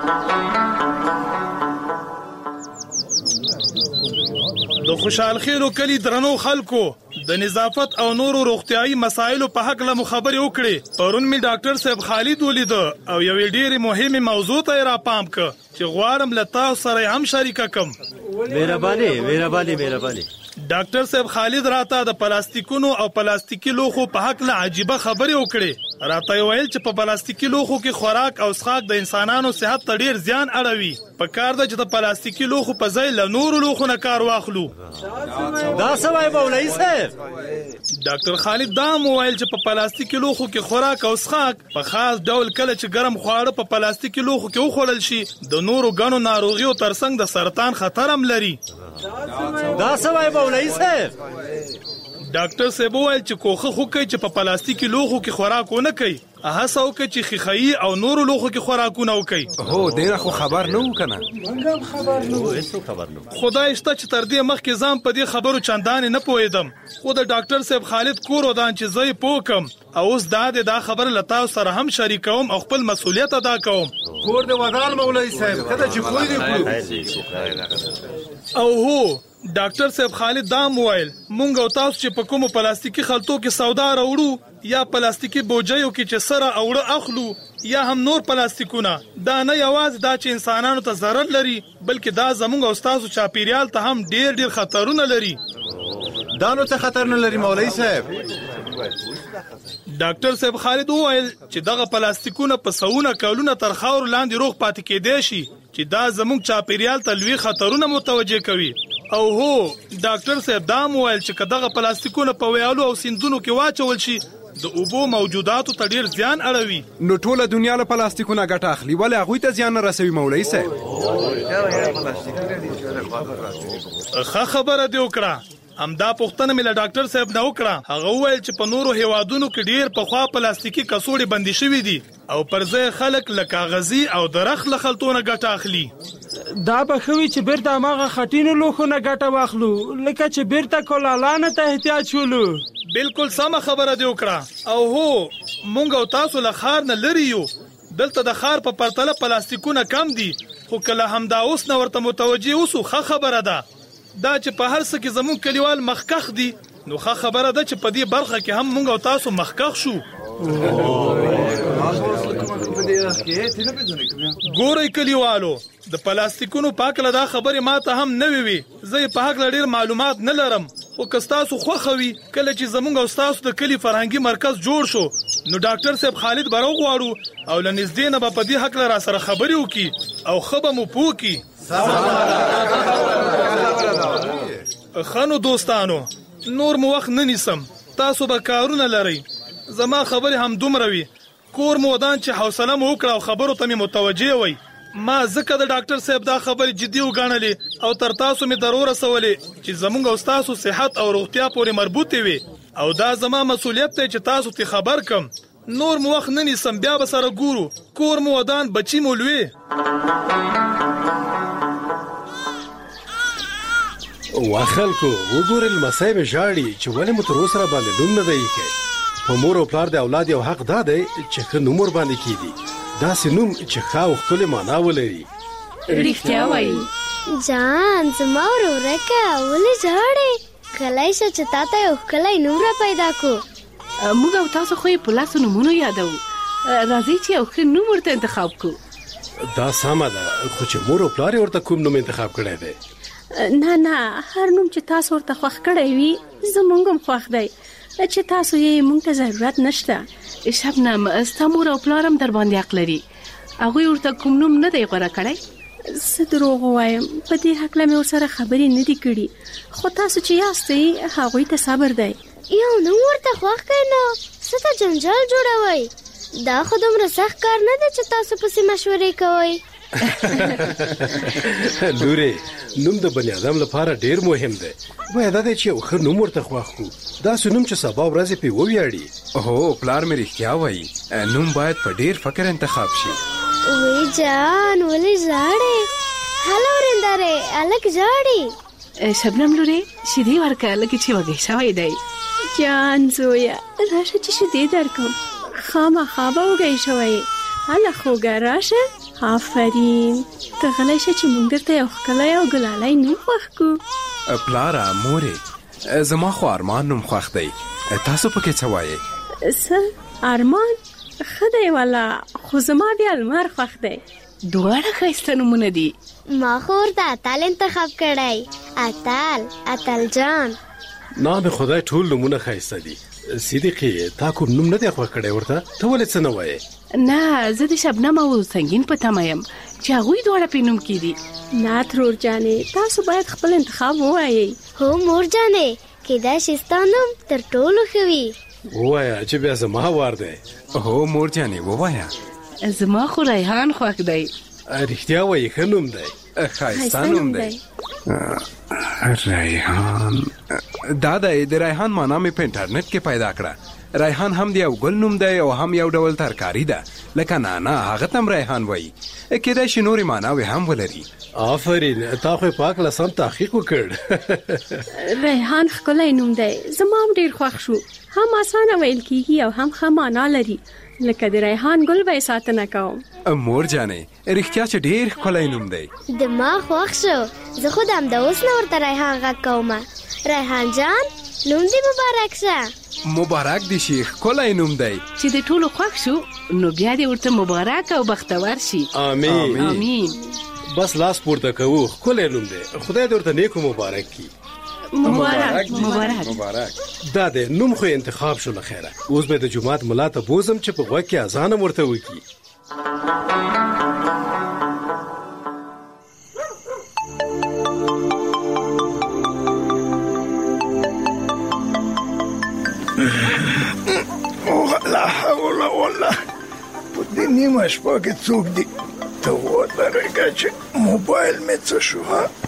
[SPEAKER 14] د خوشحال خیلو کلی درنو خلکو د نظافت او نورو روغتیايي مسایلو په حق له خبرې وکړې. پرون مې ډاکټر صاحب خالد ولیده او یوې ډېرې مهمې موضوع ته را پام ک چې غواړم له تاسو سره هم شریکه کم.
[SPEAKER 12] مهرباني مهرباني مهرباني.
[SPEAKER 14] ډاکټر صاحب خالد راته د پلاستیکونو او پلاستیکي لوښو په حق له عجیبه خبرې وکړې. راته ویل چې په پلاستیکي لوښو کې خوراک او څښاک د انسانانو صحت ته ډیر زیان اړوي. په کار ده چې د پلاستیکي لوښو په ځای له نورو لوښو نه کار واخلو.
[SPEAKER 12] دا څه وایي مولوي صاحب؟
[SPEAKER 14] ډاکټر خالد دا مو ویل چې په پلاستیکي لوښو کې خوراک او څښاک په خاص ډول کله چې ګرم خواړه په پلاستیکي لوښو کې وخوړل شي د نورو ګڼو ناروغیو ترڅنګ د سرطان خطر هم لري.
[SPEAKER 12] دا څه وایي مولوي صاحب؟
[SPEAKER 14] ډاکټر صاحب وویل چې کوښښ وکړئ چې په پلاستیکي لوښو کې خوراک ونه کوئ. هڅه وکړئ چې ښیښایي او نورو لوښو کې خوراکونه وکړئ.
[SPEAKER 5] هو ډېره خو خبر نه وو که نه؟
[SPEAKER 12] موږ هم خبر نه وو، هېڅوک خبر نه وو.
[SPEAKER 14] خدای شته چې تر دې مخکې ځان په دې خبرو چندانې نه پوهېدم، خو د ډاکټر صاحب خالد کور ودان چې زه یې پوه کړم او اوس دا دی دا خبره له تاسو سره هم شریکوم او خپل مسؤلیت ادا کوم.
[SPEAKER 5] کور دې ودان مولوي صاحب، ښه ده چې پوه دې
[SPEAKER 14] کړو. او هو ډاکټر صاحب خالد دا موایل مونږ او تاسو چې په کومو پلاستیکي خلطو کې سودا راوړو یا پلاستیکي بوجیو کې چې سره اوړه اخلو یا هم نور پلاستیکونه، دا نه یوازې دا چې انسانانو ته ضرر لري بلکې دا زمونږ او تاسو چاپیریال ته هم ډیر ډیر خطرونه لري.
[SPEAKER 5] دا نو څه خطر نه لري مولوي صاحب؟
[SPEAKER 14] ډاکټر صاحب خالد وویل چې دغه پلاستیکونه په سوونه کلونه تر خاور لاندې روغ پاتې کېدای شي چې دا زموږ چاپیریال ته لوی خطرونه متوجه کوي. او هو ډاکټر صاحب دا مویل چې دغه پلاستیکونه په ویالو او سیندونو کې واچول شي د اوبو موجوداتو ته ډیر زیان اړوي.
[SPEAKER 5] نو ټوله دنیا له پلاستیکونه ګټه اخلي، ولې هغوی ته زیان نه رسوي مولوي صاحب؟
[SPEAKER 14] ښه خبره دې وکړه. همدا پوښتنه مې له ډاکټر صاحب نه وکړه. هغه وویل چې په نورو هیوادونو کې ډیر پخوا پلاستیکي کڅوړې بندي شوي دي او پر ځای خلک له کاغذي او درخت له خلطو نه ګټه اخلي.
[SPEAKER 15] دا به ښه وي چې بیرته هماغه خټینو لوښو نه ګټه واخلو لکه چې بیرته کولالانو ته احتیاج شولو.
[SPEAKER 14] بالکل سمه خبره دې وکړه. او هو مونږ او تاسو له ښار نه لرې یو، دلته د ښار په پرتله پلاستیکونه کم دي، خو کله همدا اوس نه ورته متوجه اوسو ښه خبره ده. دا چې په هر څه کې زموږ کلیوال مخکخ دي نو ښه خبره ده چې په دې برخه کې هم مونږ او تاسو مخکخ شو. ګورئ کلیوالو، د پلاستیکونو په هکله دا خبرې ما ته هم نوې وي. زه یې په هکله ډېر معلومات نه لرم، خو که ستاسو خوښه وي کله چې زمونږ او ستاسو د کلي فرهنګي مرکز جوړ شو نو ډاکټر صاحب خالد به راوغواړو او له نږدې نه به په دې هکله را سره خبرې وکړي او ښه به مو پوه کړي. ښه نو دوستانو نور مو وخت نه نیسم، تاسو به کارونه لرئ. زما خبرې هم دومره وي، کور مو ودان چې حوصله مو وکړه او خبرو ته مې متوجه وئ. ما ځکه د ډاکټر صاحب دا خبرې جدي وګڼلې او تر تاسو مې در ورسولې چې زموږ او ستاسو صحت او روغتیا پورې مربوطې وي او دا زما مسؤلیت دی چې تاسو ته خبر کم. نور مو وخت نه نیسم، بیا به سره ګورو. کور مو ودان، بچی مو لوی.
[SPEAKER 16] وا خلکو وګورئ لمسی مې ژاړي چې ولې مو تر اوسه راباندې نوم نه دی ایښی. په مور او پلار د اولاد یو حق دا دی چې ښه نوم ورباندې کېږي، داسې نوم چې ښه او ښکلې معنا ولري.
[SPEAKER 4] رښتیا وایي
[SPEAKER 17] جان زما ورورکه ولې ژاړې؟ غلی شه چې تا ته یو ښکلی نوم را پیدا کړو.
[SPEAKER 2] موږ او تاسو خو یې په لاسو نومونو یادوو، راځئ چې یو ښه نوم ورته انتخاب کړو.
[SPEAKER 16] دا سمه ده، خو چې مور او پلار یې ورته کوم نوم انتخاب کړی دی؟
[SPEAKER 4] نه نه هر نوم چې تاسو ورته خوښ کړی وي زموږ هم خوښ دی، چې تاسو یې موږ ته ضرورت نشته.
[SPEAKER 2] شبنم ستا مور او پلار هم در باندې حق لري، هغوی ورته کوم نوم نه دی غوره کړی؟
[SPEAKER 4] څه دروغ ووایم، په دې هکله مې ورسره خبرې نه دي کړي، خو تاسو چې یاستئ هغوی ته صبر دی.
[SPEAKER 17] یو نوم ورته خوښ کړئ نو څه ته جنجال جوړوئ؟ دا خو دومره سخت کار نه دی چې تاسو پسې مشورې کوئ.
[SPEAKER 16] لورې نوم د بني ادم لپاره ډیر مهم دی، باید دا دی چې یو ښه نوم ورته خوښ کړو، داسې نوم چې سبا ورځې پې وویاړي.
[SPEAKER 5] هو پلار مې رښتیا وایي، نوم باید په ډیر فکر انتخاب شي.
[SPEAKER 17] وی جان ولې ژاړې؟ هلو ورېندارې هلک ژاړي.
[SPEAKER 2] شبنم لورې شیدې ورکړه لکه چې وږی شوی دی.
[SPEAKER 4] جان زویه راشه چې شیدې درکړم، خامخا به وږی شوی یې. هله خوږه راشه. آفرین، ته غلی شه چې موږ درته یو ښکلی او ګلالی نوم خوښ کړو.
[SPEAKER 5] پلاره مورې زما خو ارمان نوم خوښ دی، تاسو پکې څه وایې؟
[SPEAKER 4] څه ارمان؟ ښه دی والا، خو زما بیا لمر خوښ دی.
[SPEAKER 2] دواړه ښایسته نومونه دي.
[SPEAKER 17] ما خو ورته اتل انتخاب کړی، اتل اتل جان.
[SPEAKER 16] نه مې خدای ټول نومونه ښایسته دي. صدیقې تا کوم نوم نه دی خوښ کړی ورته؟ ته ولې څه نه وایې؟
[SPEAKER 2] نه زه د شبنم او سنگین په تمه یم چې هغوی دواړه پې نوم کېدي.
[SPEAKER 4] نه ترور جانې تاسو باید خپل انتخاب ووایئ.
[SPEAKER 17] هو مور جانې کېدای شي ستا نوم تر ټولو ښه وي.
[SPEAKER 16] ووایه چې بیا زما وار دی.
[SPEAKER 5] هو مور جانې ووایه.
[SPEAKER 2] زما خو ریحان خوښ دی.
[SPEAKER 16] رښتیا وایي ښه نوم دی،
[SPEAKER 5] ښایسته نوم دی. ریحان دا دی، د ریحان معنا مې په انټرنیټ کې پیدا کړه. ریحان هم د یو ګل نوم دی او هم یو ډول ترکاری ده، لکه نانا هغه ته هم ریحان وایي، کېدای شي نورې معناوې هم ولري.
[SPEAKER 16] آفرین، تا خو په هکله سم تحقیق وکړ.
[SPEAKER 4] ریحان ښکلی نوم دی، زما هم ډېر خوښ شو، هم اسانه ویل کېږي او هم ښه معنا لري، لکه د ریحان ګل به یې ساتنه کوم.
[SPEAKER 5] مور جانې رښتیا چې ډېر ښکلی نوم دی.
[SPEAKER 17] د ما خوښ شو، زه خو د همدا اوس نه ورته ریحان غږ کومه. ریحان جان نوم دې مبارک شه.
[SPEAKER 5] مبارک دې شي، ښکلی نوم دی.
[SPEAKER 2] چې د ټولو خوښ شو نو بیا دې ورته مبارک او بختور شي.
[SPEAKER 16] آمین
[SPEAKER 2] آمین.
[SPEAKER 16] بس لاس پورته کوو، ښکلی نوم دی، خدای دې ورته نیکو مبارک کړي.
[SPEAKER 2] مبارک مبارک
[SPEAKER 5] مبارک.
[SPEAKER 16] دا دی نوم خو انتخاب شو له خیره، اوس به د جومات ملا ته بوزم چې په غوږ کې اذان هم ورته وکړي.
[SPEAKER 7] لا حول ولا په دې نیمه شپه کې څوک دي؟ ته ودرېږه چې موبایل مې څه شو.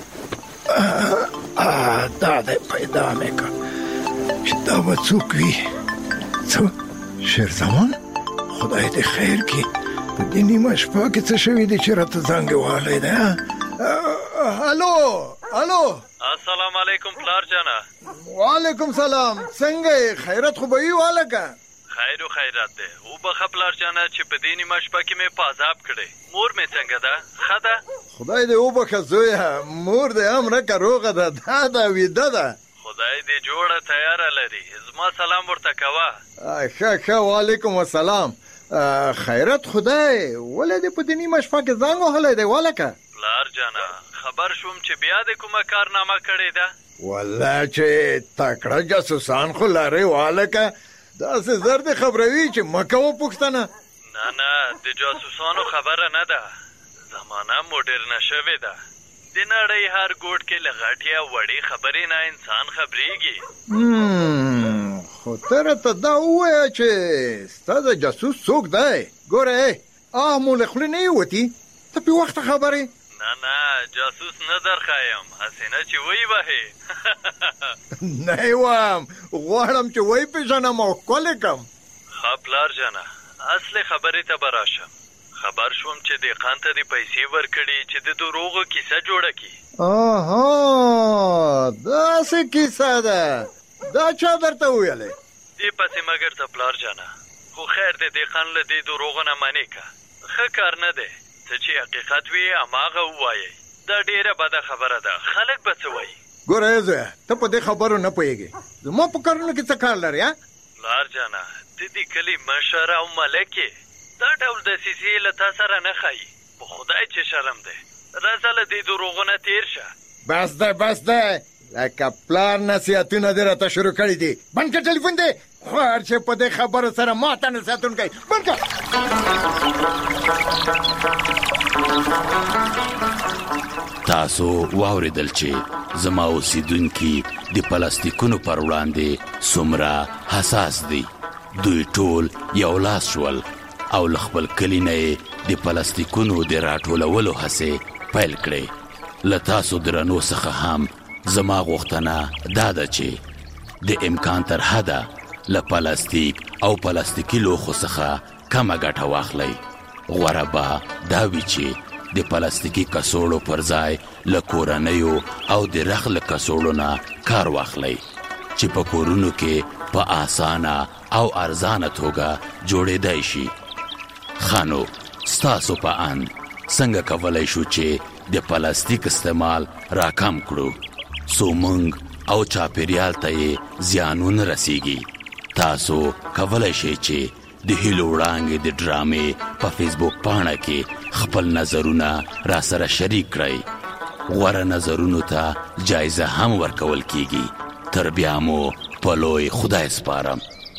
[SPEAKER 7] دا دی پیدا مې کړ چې دا به څوک وي. څه شیرزمان خدای دې خیر کړي، په دې نیمه شپه کې څه شوي دي چې راته زنګ وهلی دی؟ هلو هلو
[SPEAKER 10] السلام علیکم پلار جانا.
[SPEAKER 7] وعلیکم سلام، څنګه یې؟ خیرت خو به وي والکه؟
[SPEAKER 10] خیر و خیرات ده. او بخه پلار جانا چې په دې نیمه شپه کې مې په عذاب کړی. مور مې څنګه ده؟ ښه ده؟
[SPEAKER 7] خدای دې وبخه زویه، مور دې هم رکه روغه ده، دا ده ویده ده.
[SPEAKER 10] خدای دې جوړه تیاره لري، زما سلام ورته کوه.
[SPEAKER 7] ښه ښه وعلیکم السلام. خیرت خدای ولې دې په دې نیمه شپه کې زنګ وهلی دی والکه؟
[SPEAKER 10] پلار جانا خبر شوم چې بیا دې کومه کارنامه کړې ده.
[SPEAKER 7] والله چې تکړه جاسوسان خو لارې والکه داسې زر دې خبروي چې مکه وپوښتنه.
[SPEAKER 10] نه نه د جاسوسانو خبره نه ده، زمانه موډرنه شوې ده. د نړۍ هر ګوټ کې له غټې او وړې خبرې نه انسان خبرېږي.
[SPEAKER 7] خو ته راته دا ووایه چې ستا د جاسوس څوک دی؟ ګوره آه مو له خولې نه یې وتي، ته پې وخته خبرې.
[SPEAKER 10] نه نه جاسوس نه درښایم، هسې نه چې وی وهې.
[SPEAKER 7] نه یې وایم، غواړم چې وی پېژنم او ښکلې کړم.
[SPEAKER 10] ښه پلار جانه، اصلې خبرې ته به راشم. خبر شوم چې دهقان ته دې پیسې ورکړي چې د دروغو کیسه جوړه کړي.
[SPEAKER 7] آها داسې کیسه ده، دا چا درته وویلې؟
[SPEAKER 10] دې پسې مګر ته پلار جانه، خو خیر دې دهقان له دې دروغو نه منې که، ښه کار نه دی. ته چې حقیقت وي هماغه ووایئ، دا ډېره بده خبره ده، خلک به څه وایي.
[SPEAKER 7] ګوره زویه ته په دې خبرو نه پوهېږې، زما په کارونو کې څه کار لرې؟
[SPEAKER 10] پلار جانه ته دې کلي مشر او ملک یې، دا ډول دسیسې له تا سره نه ښایي. په خدای چې شرم دی، راځه له دې دروغو نه تېر شه.
[SPEAKER 7] بس دی بس دی، لکه پلار نصیحتونه دې راته شروع کړي دي. بند کړه ټلیفون دی، خوار چې په دې خبرو سره ما ته نصیحتونه کوي. بند کړه.
[SPEAKER 3] تاسو واوریدل چې زما اوسیدونکي د پلاستیکونو پر وړاندې څومره حساس دي. دوی ټول یو لاس شول او له خپل کلي نه یې د پلاستیکونو د راټولولو هڅې پیل کړې. له تاسو درنو څخه هم زما غوښتنه دا ده چې د امکان تر حده له پلاستیک او پلاستیکي لوښو څخه کمه ګټه واخلئ. غوره به دا وي چې د پلاستیکي کڅوړو پر ځای له کورنیو او د رخ له کڅوړو نه کار واخلئ چې په کورونو کې په اسانه او ارزانه توګه جوړېدای شي. خانو ستاسو په اند څنګه کولی شو چې د پلاستیک استعمال راکم کړو څو موږ او چاپیریال ته یې زیانونه رسیږي؟ تاسو کولی شئ چې د هیلو وړانګې د ډرامې په فیسبوک پاڼه کې خپل نظرونه را سره شریک کړئ. غوره نظرونو ته جایزه هم ورکول کیږي. تر بیا مو په لوی خدای سپارم.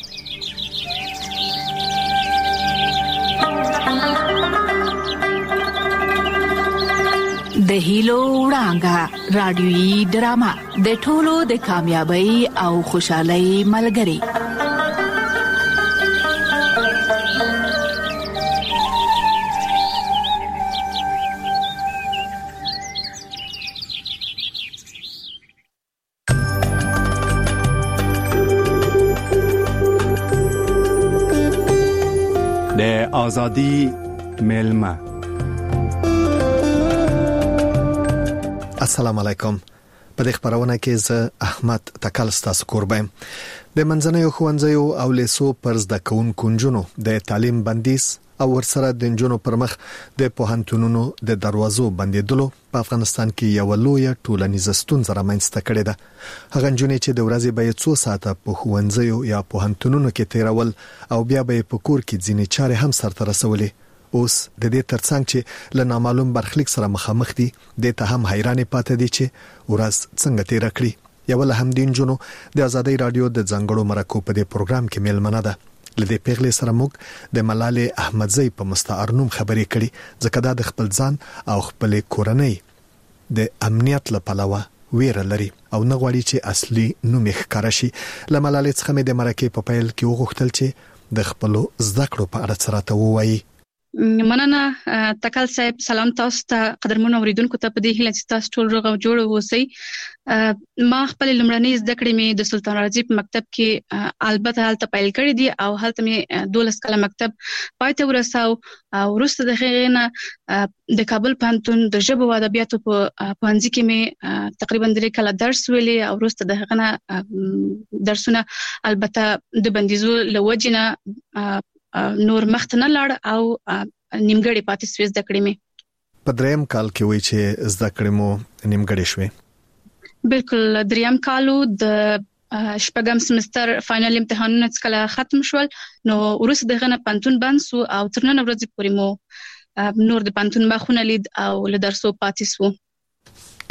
[SPEAKER 2] د هیلو وړانګه رادیویي ډرامه د ټولو د کامیابی او خوشحالۍ ملګری.
[SPEAKER 18] د آزادی ملمه.
[SPEAKER 19] السلام علیکم. په دې خبرونه کې زه احمد تکل ستاسو کوربم. د منځنیو ښوونځیو او لیسو پر زده کوونکو نجونو د تعلیم بندیز او ورسره د نجونو پر مخ د پوهنتونونو د دروازو بندیدلو په افغانستان کې یو لوی ټولنیزه ستونزه رامنځته کړې ده. هغه نجونې چې د ورځې به څو ساعته په ښوونځیو یا پوهنتونونو کې تیرول او بیا به په کور کې ځینې چارې هم سرته رسولې، اوس د دې ترڅنګ چې له نامعلوم برخلیک سره مخامخ دي، د ته هم حیرانې پاتې دي چې ورځ څنګه تیر کړي. یو له هم دین جنو د آزادۍ رادیو د ځنګړو مرکو په دې پروګرام کې ملمنه ده. لدې پیغلې سره موږ د ملالې احمدزۍ په مستعارنوم خبرې کړي، ځکه دا د خپل ځان او خپل کورنۍ د امنیت لپاره ویره لري او نه غواړي چې اصلي نوم یې ښکاره شي. له ملالې څخه مې د مرکې په پیل کې وغوښتل چې د خپل زده کړو په اړه څه راته ووایي.
[SPEAKER 20] مننه تکل صاحب. سلام تاسو ته قدرمنو اوریدونکو ته. په دې هیله چې تاسو ټول روغ او جوړ اوسئ. ما خپل لمړنۍ زده کړې مې د سلطان راضي په مکتب کې البته هلته پیل کړې دي او هلته مې دولس کاله مکتب پای ته ورساو. وروسته د هغې نه د کابل پوهنتون د ژبو او ادبیاتو په پوهنځي کې مې تقریبا درې کاله درس ویلې او وروسته د هغه نه درسونه البته د بندیزو له وجې نه نور مخت نه لاړ او نیمګړې پاتې سوې زده کړې مې.
[SPEAKER 19] په دریم کال کې وایي چې زده کړې مو نیمګړې شوې؟
[SPEAKER 20] بالکل. دریم کالو د شپږم سمستر فائنل امتحانونه څکله ختم شول، نو وروسته دغه نه پوهنتون بند سو او تر نن ورځې پورې مو نور د پوهنتون مخونه لید او له درسو پاتې سو.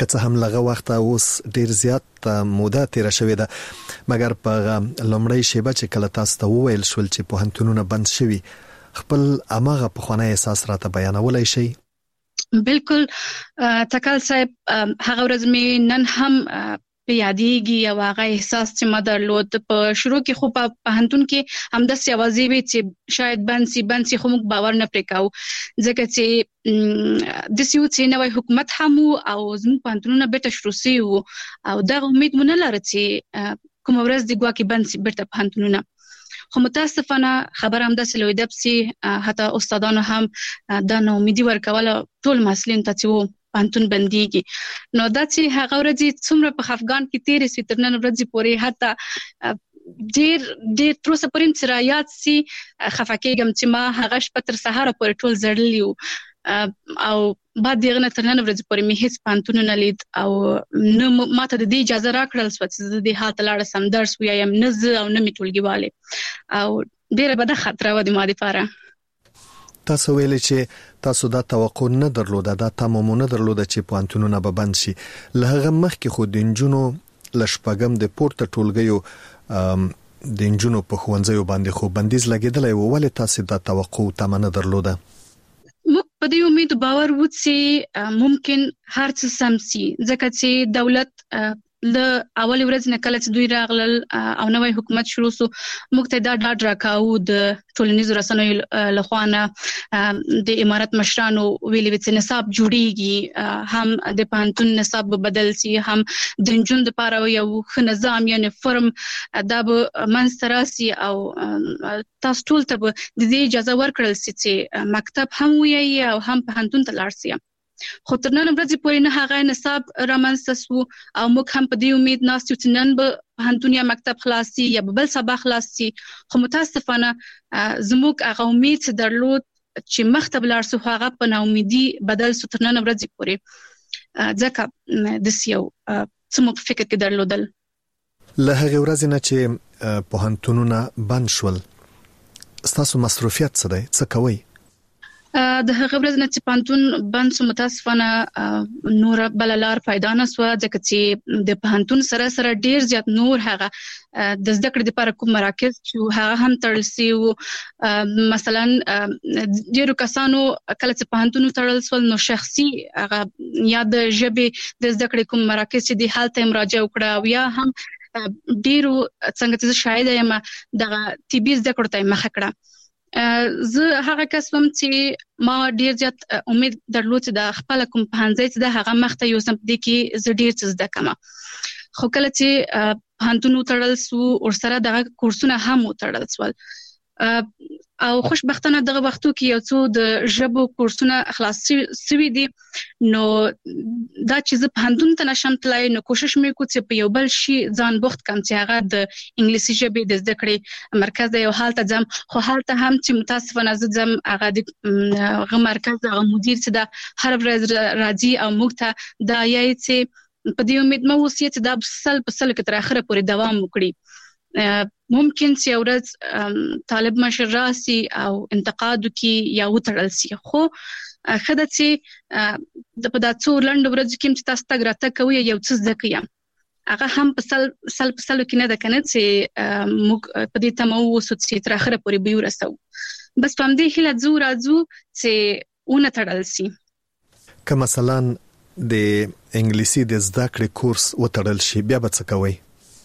[SPEAKER 19] که څه هم لغه وخت اوس ډیر زیات موده تیر شوې ده، مګر په لومړی شیبه چې کله تاسو ته وویل شول چې پوهنتونونه بند شوي، خپل اماغه پخوانی احساس راته بیانولای شي؟
[SPEAKER 20] بالکل تکل صاحب، هغه ورځ مې نن هم په یادېږي او هغه احساس چې ما درلود. په شروع کې خو په پوهنتون کې همداسې اوازې وې چې شاید بند سي بند سي، خو موږ باور نه پرې کوو ځکه چې داسې و چې نوی حکومت هم و او زموږ پوهنتونونه بیرته شروع سوي وو او دغه امید مو نه لرله چې کومه ورځ دې ګواکې بند سي بیرته پوهنتونونه. خو متاسفانه خبره همداسې لویده پسې حتی استادانو هم دا ناامیدي ورکوله ټول محصلینو ته چې و پوهنتون بندېږي. نو دا چې هغه ورځې څومره په خفګان کې تېرې سوې تر نن ورځې پورې، حتی ډېر ډېر تر اوسه پورې چې رایاد سي خفه کېږم چې ما هغه شپه تر سهاره پورې ټول زړلي وو او بعد دغه نه تر نن ورځې پورې مې هېڅ پوهنتون نه لید او نه ماته د دې اجازه راکړل سوه چې زه دې حال ته لاړه سم درس ووایم، نه زه او نه مې ټولګیوالې، او ډېره بده خطره وه د ما دپاره.
[SPEAKER 19] تاسو ویلي چې تاسو دا توقع نه درلوده، دا تمه مو نه درلوده چې پوهنتونونه به بند شي. له هغه مخکې خو د نجونو له شپږم د پورته ټولګیو د نجونو په ښوونځیو باندې خو بندیز لګېدلی و، ولې تاسې دا توقع تمه نه درلوده؟
[SPEAKER 20] موږ په دې امید باور و چې ممکن هر څه سم سي، ځکه چې دولت له اولې ورځې نه کله چې دوی راغلل او نوی حکومت شروع سو، موږ ته دا ډاډ راکاوه د ټولنیزو رسنیو لخوا نه. د امارت مشرانو ویلي وو چې نصاب جوړیږي، هم د پوهنتون نصاب به بدل سي، هم د نجونو دپاره یو ښه نظام یعنې فرم دا به منځته راسي او تاسو ټول ته به د دې اجازه ورکړل سي چې مکتب هم ووایي او هم پوهنتون ته لاړ سي. خو تر نن ورځې پورې نه هغه نصاب رامنځته سو او موږ هم په دې امید ناست یو چې نن به پوهنتون یا مکتب خلاص سي یا به بل سبا خلاص سي. خو متاسفانه زموږ هغه امید چې درلود چې مخته به لاړ سو، هغه په ناامیدي بدل سو تر نن ورځې پورې، ځکه داسې یو څه مو په فکر کې درلودل.
[SPEAKER 19] له هغې ورځې نه چې پوهنتونونه بند شول، ستاسو مصروفیت څه دی؟ څه کوئ؟
[SPEAKER 20] د هغه ورځ نه چې پوهنتون بند سو، متاسفانه نوره بله لار پیدا نه سوه، ځکه چې د پوهنتون سره سره ډېر زیات نور هغه د زده کړې دپاره کوم مراکز چې هغه هم تړل سوي وو. مثلا ډېرو کسانو کله چې پوهنتون وتړل سول نو شخصي هغه یا د ژبې د زده کړې کوم مراکز چې دي هلته یې مراجعه وکړه، او یا هم ډېرو څنګه چې زه شاهده یم دغه طبي زده کړو ته یې مخه کړه. زه هغه کس وم چې ما ډېر زیات امید درلود چې د خپله کوم پوهنځی چې د هغه مخته یوسم، په دې کې زه ډېر څه زده کړم. خو کله چې پوهنتون وتړل سو ورسره دغه کورسونه هم وتړل سول او خوشبختانه دغه وختو کې یو څو د ژبو کورسونه خلاص سوي دي، نو دا چې زه پوهنتون ته نشم تلای نو کوشش مې وکړو چې په یو بل شي ځان بوخت کړم چې هغه د انګلیسي ژبې د زده کړې مرکز دی او هلته ځم. خو هلته هم چې متاسفانه زه ځم هغه د هغه مرکز هغه مدیر چې دا هر ورځ راځي او موږ ته دا یایي چې په دې امید مه اوسئ چې دا سل په سلو کې تر اخره پورې دوام وکړي. ممکن چې یو ورځ طالب مشر راسي او انتقاد وکړي یا وتړل سي، خو ښه ده چې په دا څو لنډو ورځو کې چې تاسو تګ راتګ کوئ یو څه زده کړئ، هغه هم په سل سل په سلو کې نه ده که نه چې موږ په دې تمه واوسو چې تر اخره پورې به یې ورسوو. بس په همدې هیله ځو راځو چې ونه تړل سي.
[SPEAKER 19] که مثلا د انګلیسي د زده کړې کورس وتړل شي بیا به څه کوئ؟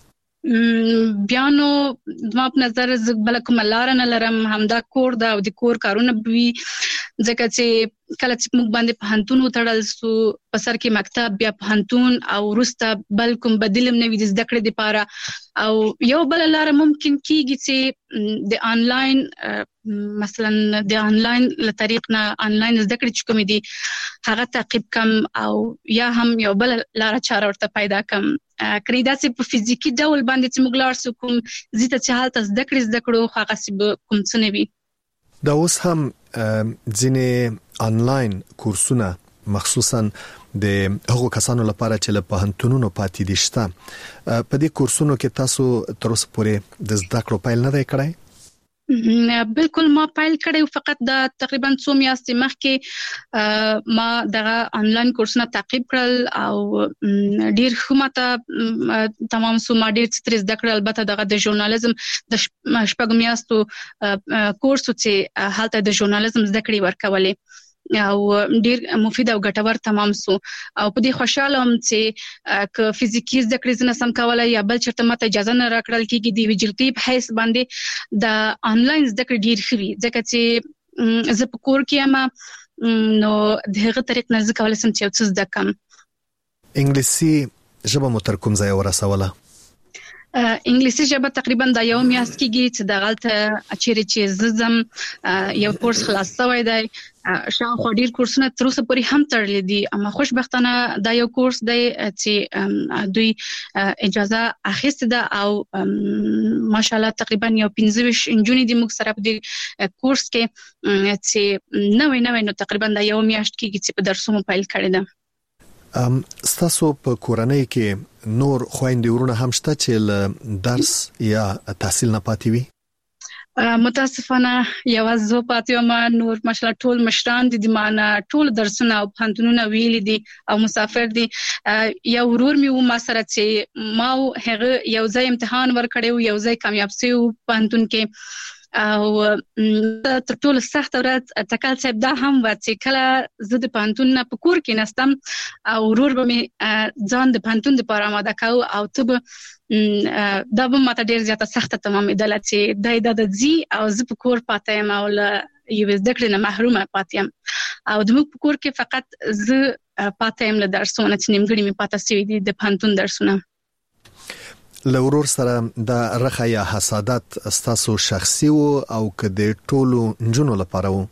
[SPEAKER 20] بیا نو زما په نظر زه بله کومه لاره نه لرم، همدا کور ده او د کور کارونه به وي، ځکه چې کله چې موږ باندې پوهنتون وتړل سو په سر کې مکتب بیا پوهنتون او وروسته بل کوم بدیل هم نه وي د زده کړې دپاره. او یو بله لاره ممکن کېږي چې د آنلاین مثلا د آنلاین له طریق نه آنلاین زده کړې چې کومې دي هغه تعقیب کم او یا هم یو بله لاره چاره ورته پیدا کم. کړي داسې په فزیکي ډول باندې چې موږ لاړ سو کوم ځای ته چې هلته زده کړې زده کړو خو هغسې به کوم څه نه وي.
[SPEAKER 19] دا اوس هم ځینې آنلاین کورسونه مخصوصا د هغو کسانو لپاره چې له پوهنتونونو پاتې دي شته، په دې کورسونو کې تاسو تر اوسه پورې د زده کړو پیل نه دی کړی؟
[SPEAKER 20] بالکل ما پیل کړی فقط د تقریبا څو میاشتې مخکې ما دغه آنلاین کورسونه تعقیب کړل او ډیر ښه ماته تمام سو ما ډیر څه زده کړل. البته دغه د ژورنالیزم د شپږ میاشتو کورس چې هلته د ژورنالیزم زده کړې ورکولې او ډیر مفید او ګټور تمام سو او په دې خوشاله هم چې ک فزیکی زده کړې زنه سم کولای یا بل چرته ماته اجازه نه راکړل کېږي د ویجلټی په حیث باندې د آنلاین زده کړې ډیر خوي ځکه چې زه په کور کې یم نو دغه طریق نه زه کولای سم چې یو څه زده کم.
[SPEAKER 19] انګلیسي ژبه مو تر کوم ځای ورسوله؟
[SPEAKER 20] انګلیسي ژبه تقریبا د یو میاشت کېږي چې د غلطه چیرې چې ززم یو کورس خلاص شوی دی. شاوخوا ډیر کورسونه تر اوسه پورې هم تړلي دي اما خوشبختانه دا یو کورس دی چې دوی اجازه اخیسته ده او ماشاءالله تقریبا یو پنځه ویشت انجونې د موږ سره په دې کورس کې چې نوې نوې نو تقریبا د یو میاشت کېږي چې په درسونو پیل کړی ده.
[SPEAKER 19] ام ستاسو په کورنۍ کې نور خويندې ورونه هم شته چې له درس یا تحصیل نه پاتې وي؟
[SPEAKER 20] متاسفانه یوازې زه پاتې یم، نور ماشاءالله ټول مشران دي د مانه ټول درسونه او پوهنتونونه ویلي دي او مسافر دي. یو ورور مې و ما سره چې ما هغه یو ځای امتحان ورکړی و یو ځای کامیاب شوی و پوهنتون کې او تر ټولو سخت ورځ تکل صاحب دا هم و چې کله زه د پوهنتون نه په کور کې نستم او ورور به مې ځان د پوهنتون دپاره آماده کوو او ته به دا به ماته ډېر زیاته سخته تمامېدله چې دی دا د ځي او زه په کور پاته یم او له یوې زده کړې نه محرومه پاتې یم او زموږ په کور کې فقط زه پاته یم له درسونه چې نیمګړي مې پاته سوي دي د پوهنتون درسونه.
[SPEAKER 19] له ورور سره د رخه یا حسادت ستاسو شخصي وو او که د ټولو نجونو لپاره وو؟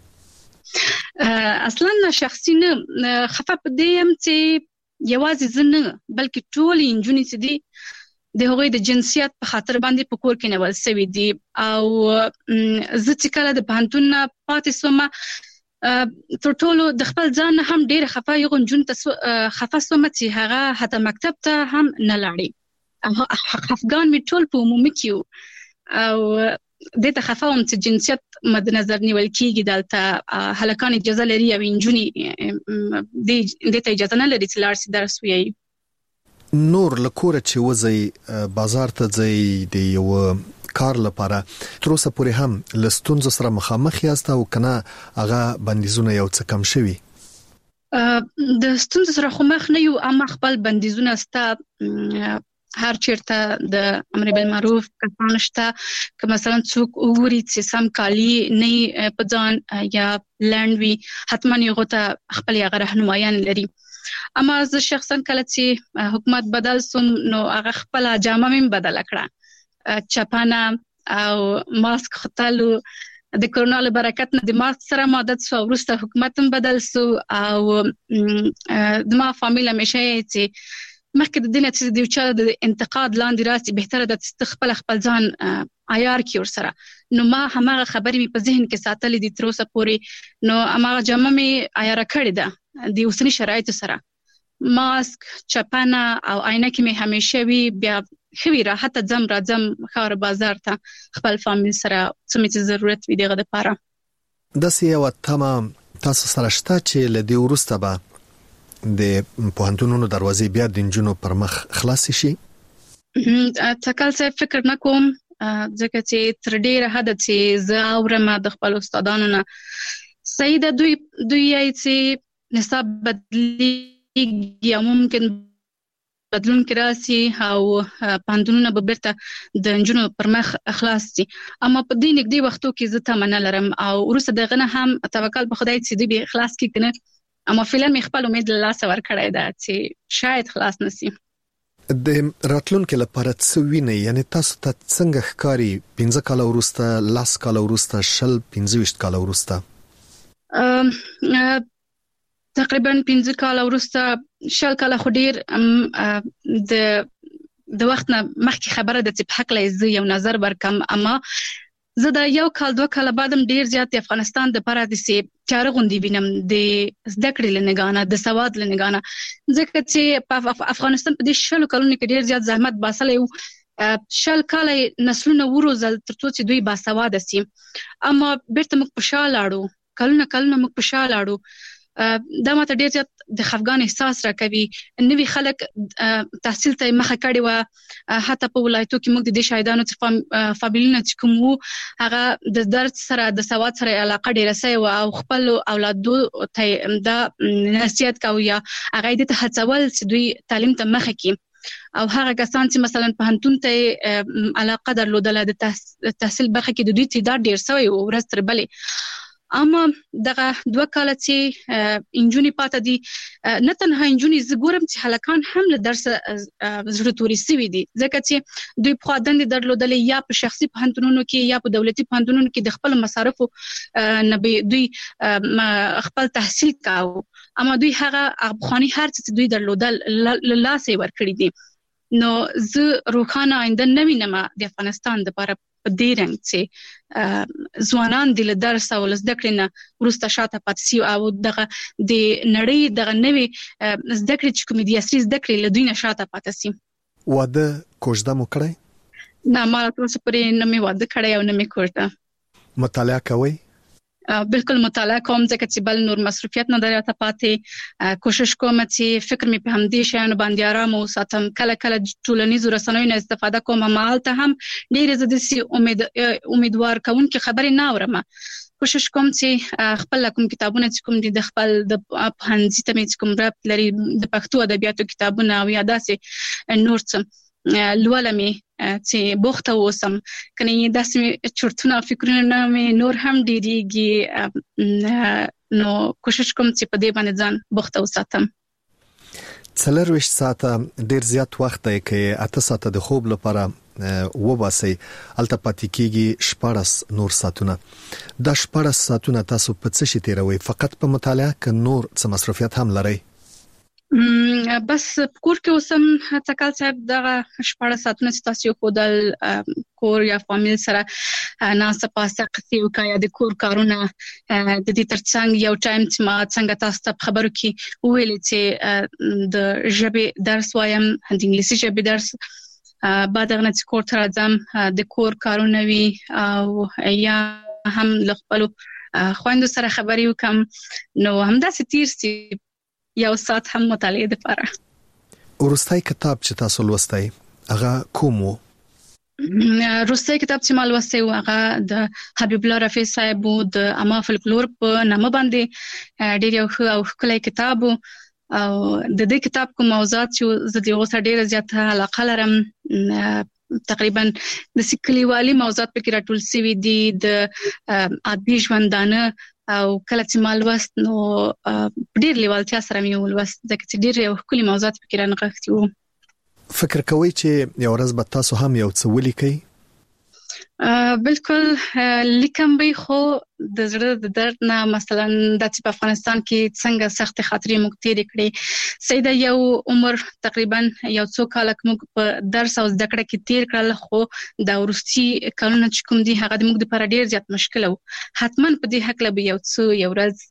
[SPEAKER 20] اصلا شخصي نه، خفه په دې یم چې یوازې زه نه بلکې ټولې نجونې چې دي د هغوی د جنسیت په خاطر باندې په کور کې نیول سوي دي او زه چې کله د پوهنتون نه پاتې سومه تر ټولو د خپل ځان نه هم ډېره خفه یغو نجونو ته خفه سومه چې هغه حتی مکتب ته هم نه لاړې. خفګان می ټول په عمومي کې او د ته خفه وم چې جنسیت مد نظر نیول کېږي دلته هلکان اجازه لري او نجونې د ته اجازه نه لري چې لاړ شي درس ووایي.
[SPEAKER 19] نور له کوره چې وځئ بازار ته ځئ د یو کار لپاره تر اوسه پورې هم له ستونزو سره مخامخ یاست او که نه هغه بندیزونه یو څه کم شوي؟
[SPEAKER 20] د ستونزو سره خو مخ نه یو اما خپل بندیزونه سته. هر چیرته د امر بالمعروف کسان شته که مثلا څوک وګوري چې سم کالي نه په ځان یا لند وي حتما یو ته خپل هغه راهنمایان لري. اما زه شخصا کله چې حکومت بدل سوم نو هغه خپل جامه مې بدل کړه، چپانه او ماسک ختلو د کرونا له برکت نه د ماسک سره عادت سو. وروسته حکومت هم بدل سو او د ما فامیل همیشه چې مخکې د دې نه چې د یو چا د انتقاد لاندې راسي بهتره ده چې خپل خپل ځان عیار کړي ورسره. نو ما هماغه خبرې مې په ذهن کې ساتلې دي تر اوسه پورې نو هماغه جامه مې عیاره کړې ده د اوسني شرایطو سره. ماسک، چپنه او عینکې مې همیشه وي، بیا ښه وي راحته ځم راځم ښار بازار ته خپل فامیل سره څه مې چې ضرورت وي د هغه دپاره.
[SPEAKER 19] داسې یوه تمه تاسو سره شته چې له دې وروسته به د پوهنتونونو دروازې بیا د نجونو پر مخ خلاص شي؟
[SPEAKER 20] تکل صاحب فکر نه کوم ځکه چې تر ډیره حده چې زه اورم د خپل استادانو نه صحیح ده دوی دوی یې چې نصاب بدلیږي او ممکن بدلون کې راسي او پوهنتونونه به بیرته د نجونو پر مخ خلاص شي. اما په دې نږدې وختو کې زه تمه نه لرم او وروسته دغه نه هم توکل په خدای چې دوی به خلاص کړي که نه، اما فعلا مې خپل امید له لاسه ورکړی ده چې شاید خلاص نشي.
[SPEAKER 19] د راتلونکي لپاره څه وینئ؟ یعنی تاسو ته څنګه ښکاري پنځه کاله وروسته، لس کاله وروسته، شل پنځه ویشت کاله وروسته؟
[SPEAKER 20] تقریبا پنځه کاله وروسته شل کاله خو ډېر د د وخت نه مخکې خبره ده چې په هکله زه یو نظر ورکړم. اما زه د یو کال دوه کاله بعدم ډیر زیات د افغانستان د لپاره داسې چاره غوندې وینم د زده کړې له نګاه نه، د سواد له نګاه نه، ځکه چې په افغانستان په دې شلو کلونو کې ډیر زیات زحمت باسلی و شل کاله نسلونه وروزل ترڅو چې دوی باسواده سي اما بیرته موږ په شا لاړو کلونه کلونه موږ په شا لاړو دا ماته ډېر زیات د خفګان احساس راکوي نوي خلک تحصیل ته مخه کړې وه حتی په ولایتو کې موږ د دې شاهدانو څخه فامیلونه چې کوم وو هغه د درد سره د سواد سره علاقه ډېره سوې وه او خپل اولادو ته دا نصیحت کوي یا هغه دې ته هڅول چې دوی تعلیم ته مخه کړي او هغه کسان چې مثلا پوهنتون ته علاقه درلودله د تحصیل برخه کې د دوی تعداد ډېر سوی و ورځ تر بلې اما دغه دوه کاله چې انجونی پاته دي نه تنها انجونی زه ګورم چې هلکان هم له درس زړه توري سوي دي ځکه چې دوی په دندې درلودلې یا په شخصي پوهنتونونو کې یا په دولتي پوهنتونونو کې د خپل مصارفو نه دوی خپل تحصیل کاوه اما دوی هغه افغاني هر څه دوی درلودل له لاسه ورکړي دي نو زه روخانه آینده نه وینم د افغانستان لپاره په دې رنګ چې ځوانان د درس او زده کړې نه وروسته شاته پاتې سي او دغه د نړۍ دغه نوې زده کړې چې کومې دي عصري زده کړې له دوی نه شاته پاتې سي
[SPEAKER 19] واده کوژده مو کړی
[SPEAKER 20] نه ما تر اوسه پورې نه مې واده کړی او نه مې کوژده
[SPEAKER 19] مطالعه کوئ
[SPEAKER 20] بالکل مطالعه کوم ځکه چې بل نور مصروفیت نه درته پاتې کوشش کوم چې فکر مې په همدې شیانو باندې آرام وساتم کله کله ټولنیزو رسنیو نه استفاده کوم مالته هم ډېر زده سي امید امیدوار کوونکې خبرې نه اورم کوشش کوم چې خپل کوم کتابونه چې کوم دي د خپل د پوهنځي ته مې کوم رابط لري د پښتو ادبیاتو کتابونه او یا داسې نور څه لولمې چې بوخته اوسم کني داسې چورتونه فکرونه مې نور هم ډېریږي نو کوشش کوم چې په دې باندې ځان بوخته وساتم
[SPEAKER 19] څلرویشت ساعته ډېر زیات وخت دی کې اته ساعته د خوب لپاره وباسي الته پاتې کېږي شپږ نور ساعتونه دا شپږ ساعتونه تاسو په څه شي تیروي فقط په مطالعه ک نور څه مصروفیت هم لري
[SPEAKER 20] بس کور کې اوسم تکل صاحب دغه شپږ ساعتونه چې تاسو خودل کور یا فامیل سره ناسه پاسه قصې وکړه د کور کارونه د دې ترڅنګ یو ټایم چې ما څنګه تاسو ته خبرو کې ویل چې د ژبې درس وایم د انګلیسي ژبې درس بعد هغه چې کور ته راځم د کور کارونه وی او یا هم له خپل خويندو سره خبرې وکم نو همداسې تیر سي یو ساعت هم مطالعه لپاره
[SPEAKER 19] ورستای کتاب چې تاسو لوستای هغه کوم وو
[SPEAKER 20] روسي کتاب چې ما لوستی و هغه د حبیب الله رفیع صاحب د اما فلکلور په نامه باندې ډېر یو ښه او ښکلی کتاب او د دې کتاب کوم موضوعات چې زه د هغو سره ډېره زیاته علاقه لرم تقریبا د کلیوالي موضوعات پکې راټول شوي دي د عادي ژوندانه او کله چې ما لوست نو ډېر لیوالتیا سره مې ولوست ځکه چې ډېر یو ښکلي موضوعات پکې رانغښتي وو
[SPEAKER 19] فکر کوئ چې یو ورځ به تاسو هم یو څه ولیکئ
[SPEAKER 20] بالکل لیکم به خو د زړه د درد نه مثلا د په افغانستان کې څنګه سخت خاطرې موږ تیر کړې سیده یو عمر تقریبا یو څو کال موږ په درس او زده کړه کې تیر کړل خو د ورستي کلونه چې کوم دي هغه د موږ لپاره ډیر زیات مشکل وو حتما په دې حق له یو څو یو ورځ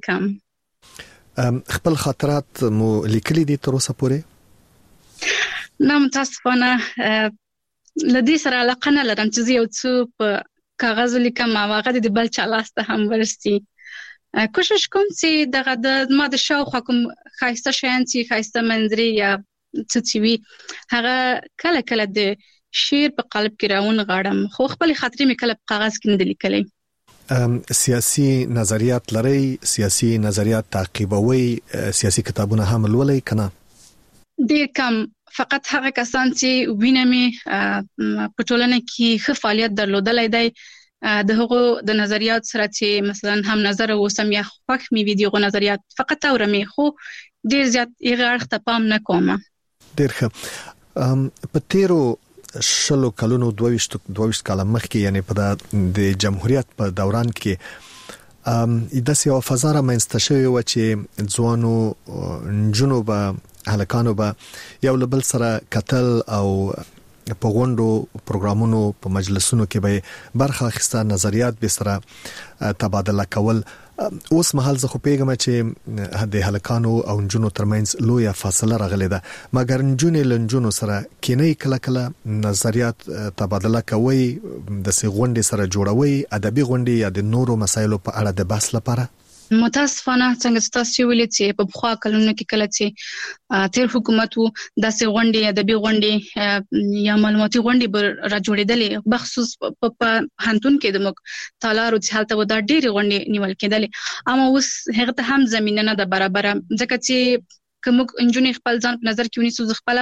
[SPEAKER 20] ولیکم
[SPEAKER 19] خپل خاطرات مو لیکلي دي تر اوسه پورې
[SPEAKER 20] نه متاسفانه لدی سره علاقه نه لرم چې یو څه په کاغذ لیکم او هغه د بل چا لاس ته هم ورسي کوشش کوم چې دغه د ما د شاوخوا کوم خاصه شیان چې خاصه منظري یا څه چې وي هغه کله کله د شعر په قالب کې راون غاړم خو خپل خاطرې مې کله په کاغذ کې نه لیکلې
[SPEAKER 19] سیاسي نظریات لري سیاسي نظریات تعقیبوي سیاسي کتابونه هم لولئ کنه
[SPEAKER 20] ډېر کم فقط هغه کسان چې وینمې په ټولنه کې ښه فعالیت درلودلی دی د هغو د نظریات سره چې مثلا هم نظر اوسم یا خوښ مې وي دغه نظریات فقط اورمې خو ډېر زیات یې اړخ ته پام نه کوم
[SPEAKER 19] ډېر ښه په تیرو شلو کلونو دوه ویشت کاله مخکې یعنی په د جمهوریت په دوران کې ام داسې یو فضا رامنځته شوې وه چې ځوانو نجونو به هلکانو به یو له بل سره کتل او په غونډو پروګرامونو په مجلسونو کې به برخه اخیسته نظریات به سره تبادله کول اوس مهال زه خو پیغام چې د هلکانو او نجونو ترمنځ لویه فاصله راغلې ده، مګر نجونې لنجونو سره کینې کله کله نظریات تبادله کوي، د سي غونډې سره جوړوي، ادبي غونډې یا د نورو مسایلو په اړه د بحث لپاره.
[SPEAKER 20] متاسفانه څنګه تاسو ویلي چې په بخوا کلونو کې کله چې تیر حکومت وو داسې غونډې ادبي غونډې یا معلوماتي غونډې را جوړېدلې، بخصوص په هانتون کې د مک تالارو چې حالت و دا ډېری غونډې نیول کېدلې، اما اوس هغه ته هم زمينه نه ده برابر، ځکه چې کوم انجونې خپل ځان په نظر کې ونیسو خپل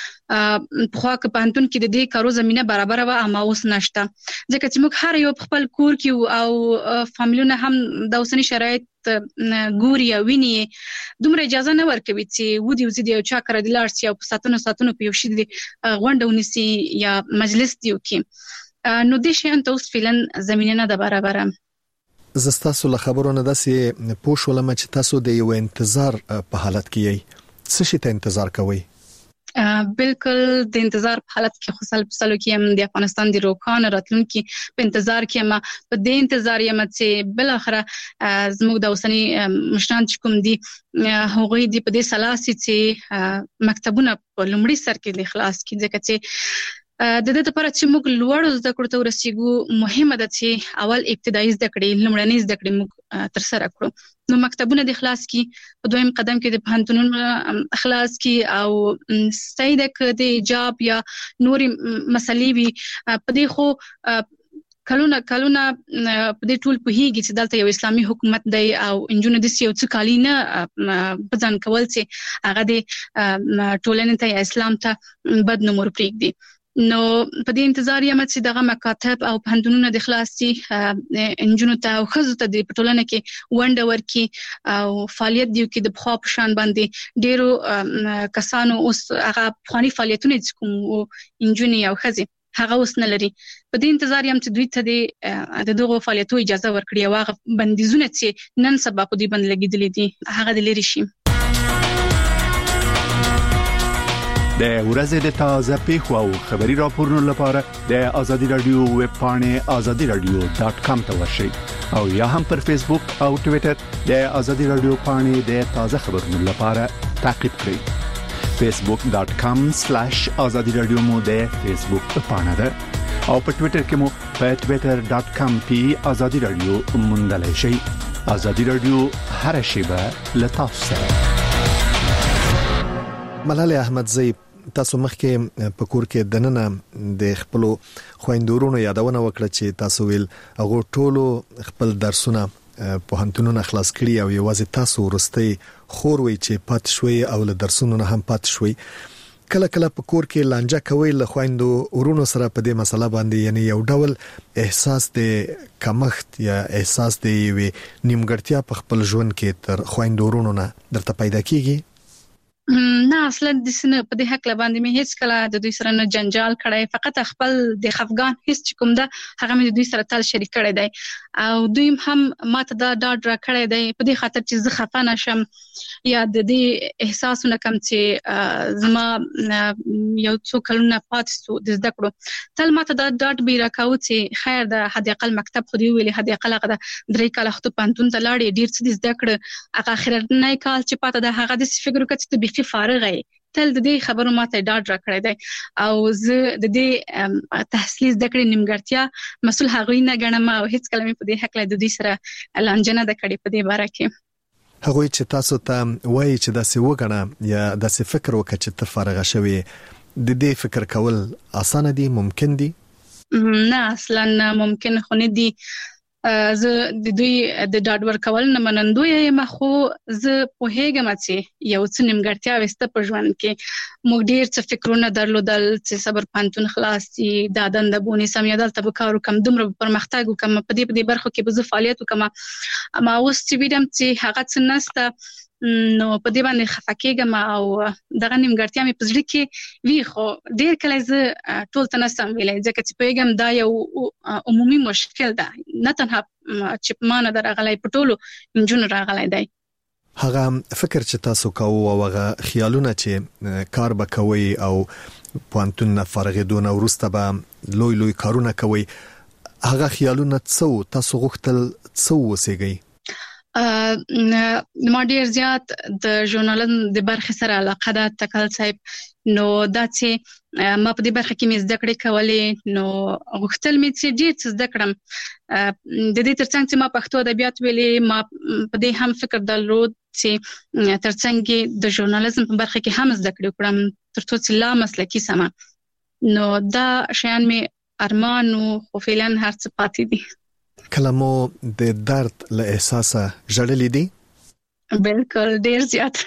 [SPEAKER 20] په خوا کې پانتون کې د دې کارو زمينه برابر و، اما اوس نشته، ځکه چې موږ هر یو خپل کور کې او فامیلونه هم د اوسنی شرایط ګوري او ویني، دومره اجازه نه ورکوي چې ودی وزید یو چا کړه د لارسي او په ساتونو ساتونو په یو شي د غونډه ونیسي یا مجلس دیو کې، نو د شي انت اوس فعلا زمينه نه ده برابر.
[SPEAKER 19] زستاسو له خبرونو داسې پوښ ولم چې تاسو د یو انتظار په حالت کې یې، څه شي ته انتظار کوئ؟
[SPEAKER 20] بالکل د انتظار په حالت کې خو سلب سلو کې هم د افغانستان د روکان راتلونکي په انتظار کې ما په دې انتظار یم چې بل اخره زموږ د اوسنی مشران چې کوم دي هغه دې په دې سلاسي چې مکتبونه په لومړي سر کې د اخلاص کې، ځکه چې د دې لپاره چې موږ لوړ زده کړو ته ورسیږو مهمه ده چې اول ابتدایي زده کړې لومړنۍ زده کړې موږ تر سره کړو، نو مکتبونه د اخلاص کی په دویم قدم کې د پوهنتونونو اخلاص کی او سیده ک د جاب یا نوري مسلې وي په دې خو کلونه کلونه په دې ټول په هیږي چې دلته یو اسلامي حکومت دی او انجونو د سیو څخه کالینه بزن کول چې هغه د ټولنې ته اسلام ته بد نمبر پریږدي، نو په دې انتظار یم چې دغه مکاتب او پوهنتونونه د خلاصي انجونو ته او خزو ته د پټولنه کې ونډه ورکي او فعالیت دیو کې د بخوا په شان باندې ډیرو کسانو اوس هغه فني فعالیتونه کوم انجونی او خزي هغه اوس نه لري، په دې انتظار یم چې دوی ته د دغه فعالیتو اجازه ورکړي او هغه بندیزونه چې نن سبا په دې باندې لګیدلې دي هغه د لري شي.
[SPEAKER 18] د ورځې د تازه پیښو او خبري راپورونو لپاره د آزادي رادیو ویب پاڼه آزادي رادیو ډاټ کام ته ورشئ او یا هم پر فیسبوک او ټوئیټر د آزادي رادیو پاڼه د تازه خبرونو لپاره تعقیب کړئ. فیسبوک ډاټ کام سلیش آزادي رادیو مو د فیسبوک پاڼه ده او په ټوئیټر کې مو په ټوئیټر ډاټ کام پی آزادي رادیو موندلای شئ. آزادي رادیو هر شیبه لتاسو سره.
[SPEAKER 19] ملاله احمدزی تاسو مخکې په کور کې دننه د خپل خويندورونو یادونه وکړه چې تاسو ویل هغه ټولو خپل درسونه په هنتونو خلاص کړی او یوازې تاسو ورستي خور وي چې پات شوي او له درسونو نه هم پات شوي. کله کله په کور کې لانجه کوي له خويندو ورونو سره په دې مسله باندې، یعنی یو ډول احساس د کمښت یا احساس د وی نیمګړتیا په خپل ژوند کې تر خويندو ورونو نه درته پیدا کیږي؟
[SPEAKER 20] نه اصلا د سن په دې حق لباندې مې هیڅ کله د دوی سره نه جنجال کړی، فقط خپل د خفګان هیڅ کوم ده هغه مې د دوی سره تل شریک کړی دی او دوی هم ماته دا ډاډ را کړی دی په دې خاطر چې زه خفه نشم یا د دې احساسونه کم چې زما یو څو کلونه پاتې سو د زده کړو، تل ماته دا ډاډ به راکاوه چې خیر د حد اقل مکتب خو دی ویلي حد اقل هغه درې کاله خو پانتون ته لاړې ډیر څه زده کړ، هغه اخرنۍ کال چې پاته د هغه د فکر وکړ چې چې فارغه تل د دې خبرو ماته ډاډ را کړی دی او زه د دې تحصیل زده کړې نیمګړتیا مسؤل هغوی نه ګڼم او هیڅ کله مې په دې حق له د دوی سره لانجه نه ده کړې په دې باره کې.
[SPEAKER 19] هغوی چې تاسو ته وایي چې داسې وګڼه یا داسې فکر وکړه چې ته فارغه شوې، د دې فکر کول اسانه دي، ممکن دي؟
[SPEAKER 20] نه اصلا ممکن خو نه دي. زه د دوی د ډاډ ورکول نه منندوی یم، خو زه پوهیږم چې یو څه نیمګړتیا وسته په ژوند کې موږ ډیر څه فکرونه درلودل چې صبر پانتون خلاصي دا دنده بونی سم یادل ته کارو کم دومره پرمختګ وکم په دې په دې برخو کې به زه فعالیت وکم، اما اوس چې ویدم چې هغه څه نسته نو په دې باندې خفقېږم او دغه نیمګړتیا مې په زړه کې وی، خو ډیر کله زه ټول ته نسم ویلای ځکه چې پوهیږم دا یو عمومي مشکل ده، نه تنها چې په ما نه راغلی په ټولو نجونو راغلی دی.
[SPEAKER 19] هغه فکر چې تاسو کوو او هغه خیالونه چې کار به کوي او پوهنتون نه فارغېدون وروسته به لوی لوی کارونه کوي، هغه خیالونه څو تاسو غوښتل څو وسیږي؟
[SPEAKER 20] ما ډیر زیات د ژورنالیزم د برخې سره علاقه ده تکل صاحب. نو دا چې ما په دې برخه کې مې زده کړې کولې، نو غوښتل مې چې ډېر څه زده کړم. د دې ترڅنګ چې ما پښتو ادبیات ویلې، ما په دې هم فکر درلود چې ترڅنګ د ژورنالیزم په برخه کې هم زده کړې وکړم ترڅو چې لا مسلکي سمه. نو دا شیان مې ارمان او خو فعلا هر څه پاتې دي.
[SPEAKER 19] کله مو د درد له احساسه ژړلې دي؟
[SPEAKER 20] بالکل ډېر زیات.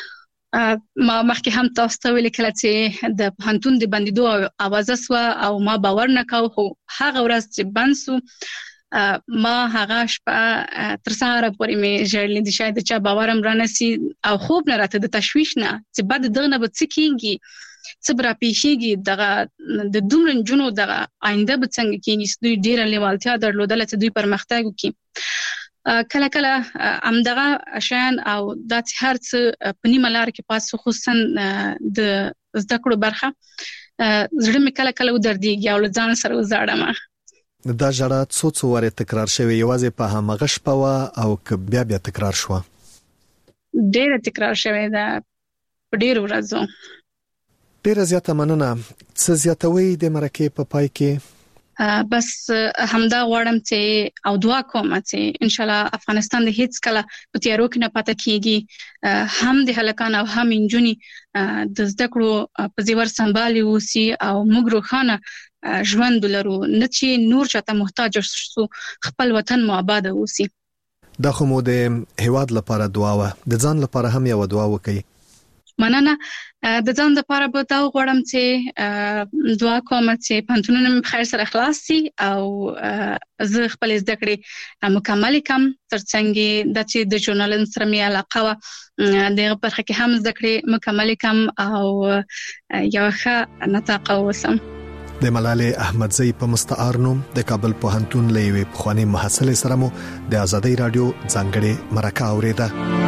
[SPEAKER 20] ما مخکې هم تاسو ته ویل کله چې د پوهنتون د بندیدو اوازه سوه او ما باور نه کاوه، خو هغه ورځ چې بند سو ما هغه شپه تر سهاره پورې مې ژړلې دي. شاید چا باور هم رانسي او خوب نه راته د تشویش نه چې بعد دغه نه به څه کېږي، څه به راپېښېږي، دغه د دومره نجونو دغه آینده به څنګه کېږي چې دوی ډېره لیوالتیا درلودله چې دوی پرمختګ وکړي. کله کله همدغه شیان او دا چې هر څه په نیمه لاره کې پاس، خصوصا د زده کړو برخه، زړه مې کله کله ودردېږي او له ځان سره وزاړم.
[SPEAKER 19] دا ژړا څو څو واره تکرار شوی، یوازې په همغه شپه وه او که بیا بیا تکرار شوه؟
[SPEAKER 20] ډېره تکرار شوی ده په ډېرو ورځو.
[SPEAKER 19] ډېره زیاته مننه. څه زیاتوي د مرکې په پای کې؟
[SPEAKER 20] بس همدا غواړم چې او دعا کوم چې ان شاء الله افغانستان د هیڅ کله په تیارو کې نه پاتې کیږي، هم د هلکان او هم انجونی د زده کړو په زیور سنبالي وسی او موږ روښانه ژوند ولرو، نه چې نور چاته محتاج شو، خپل وطن مو آباد وسی.
[SPEAKER 19] دا خو مو د هیواد لپاره دعا و، د ځان لپاره هم یو دعا وکړئ.
[SPEAKER 20] مننه. د ځان لپاره به دا غواړم چې دعا کوم چې پوهنتونونه مې په خیر سره خلاص شي او زه خپل زده کړې مکمل کړم، ترڅنګ دا چې د ژورنالیزم سره مې علاقه وه دغه برخه کې هم زده کړې مکمل کړم او یو ښه نطاقه واوسم.
[SPEAKER 19] د ملالۍ احمدزۍ په مستعار نوم د کابل پوهنتون له یوې پخوانۍ محصلې سره مو د آزادۍ راډیو ځانګړې مرکه اورېده.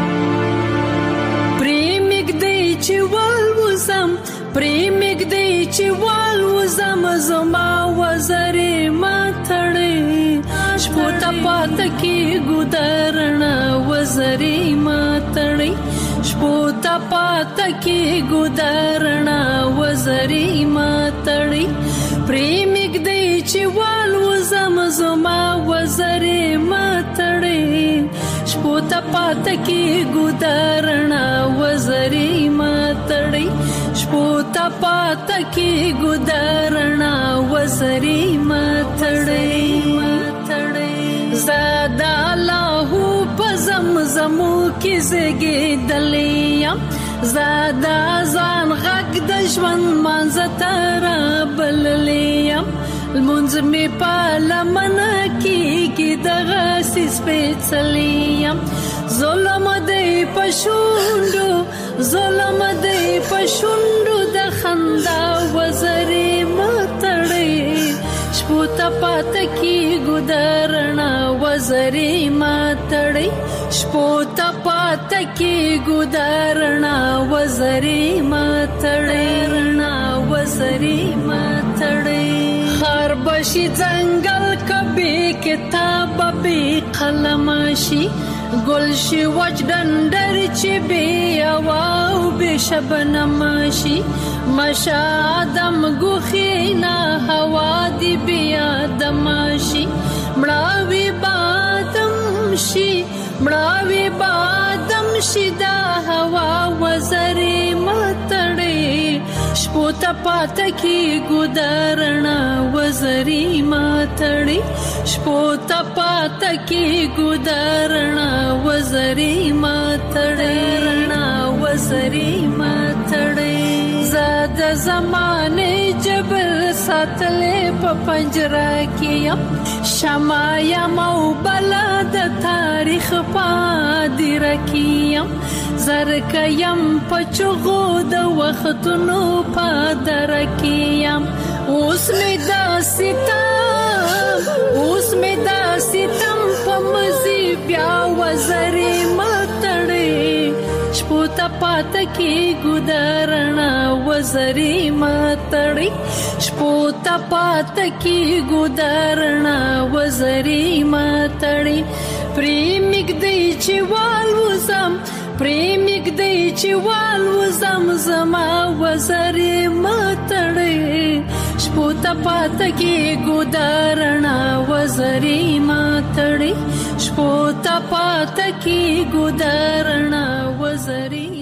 [SPEAKER 21] چې والوزم پریمګ دی چې والوزم زما وزرې ماتړې شپو ته پات کې ګودرنا وزرې ماتړې شپو ته پات کې ګودرنا وزرې ماتړې پریمګ دی چې والوزم زما وزرې ماتړې شپو ته پات کې ګودرنا وزرې ماتړې شپو ته پات کې ګودرنا وزرې ماتړې زادا الله په زمزمو کې زګېدلې زادا ځان غږ د ژوند منځتر بللې المنځ می په لمن کې دغه سپېڅلې ظلم دی پښوندو ظلم دی پښوندو د خندا وزرې ماتړې شپو ته پات کې ګودرنا وزرې ماتړې شپو ته پات کې ګودرنا وزرې ماتړې رڼا وزرې ماتړې خار بشي ځنګل کبي کتاب به قلم شي ګل شي وجدندر چې بي او به شبنم شي مشا دم ګوخینا هوا دی بیا دم شي مړاوي بادم شي مړاوي بادم شي دا هوا وزرې ماتړې شپو ته پات کې ګودرنا وزرې ماتړې شپو ته پات کې ګودرنا وزرې ماتړې رڼا وزرې ماتړې زاد زمانه جبل ساتلې په پنجره کې شمایا مو بلد تاریخ پادې رکیم زرک یم پچغو د وختونو پادر کیم اوس می دا ستم اوس می دا ستم په مزي بیا وزرې ماتړې شپو ته پات کې ګودرنا وزرې ماتړې شپو ته پات کې ګودرنا وزرې ماتړې پریمګ دی چې والوزم پریمګ دی چې والوزم زما وزرې متړې شپو ته پاته کې ګودارنا وزرې متړې شپو ته پاته کې ګودارنا وزرې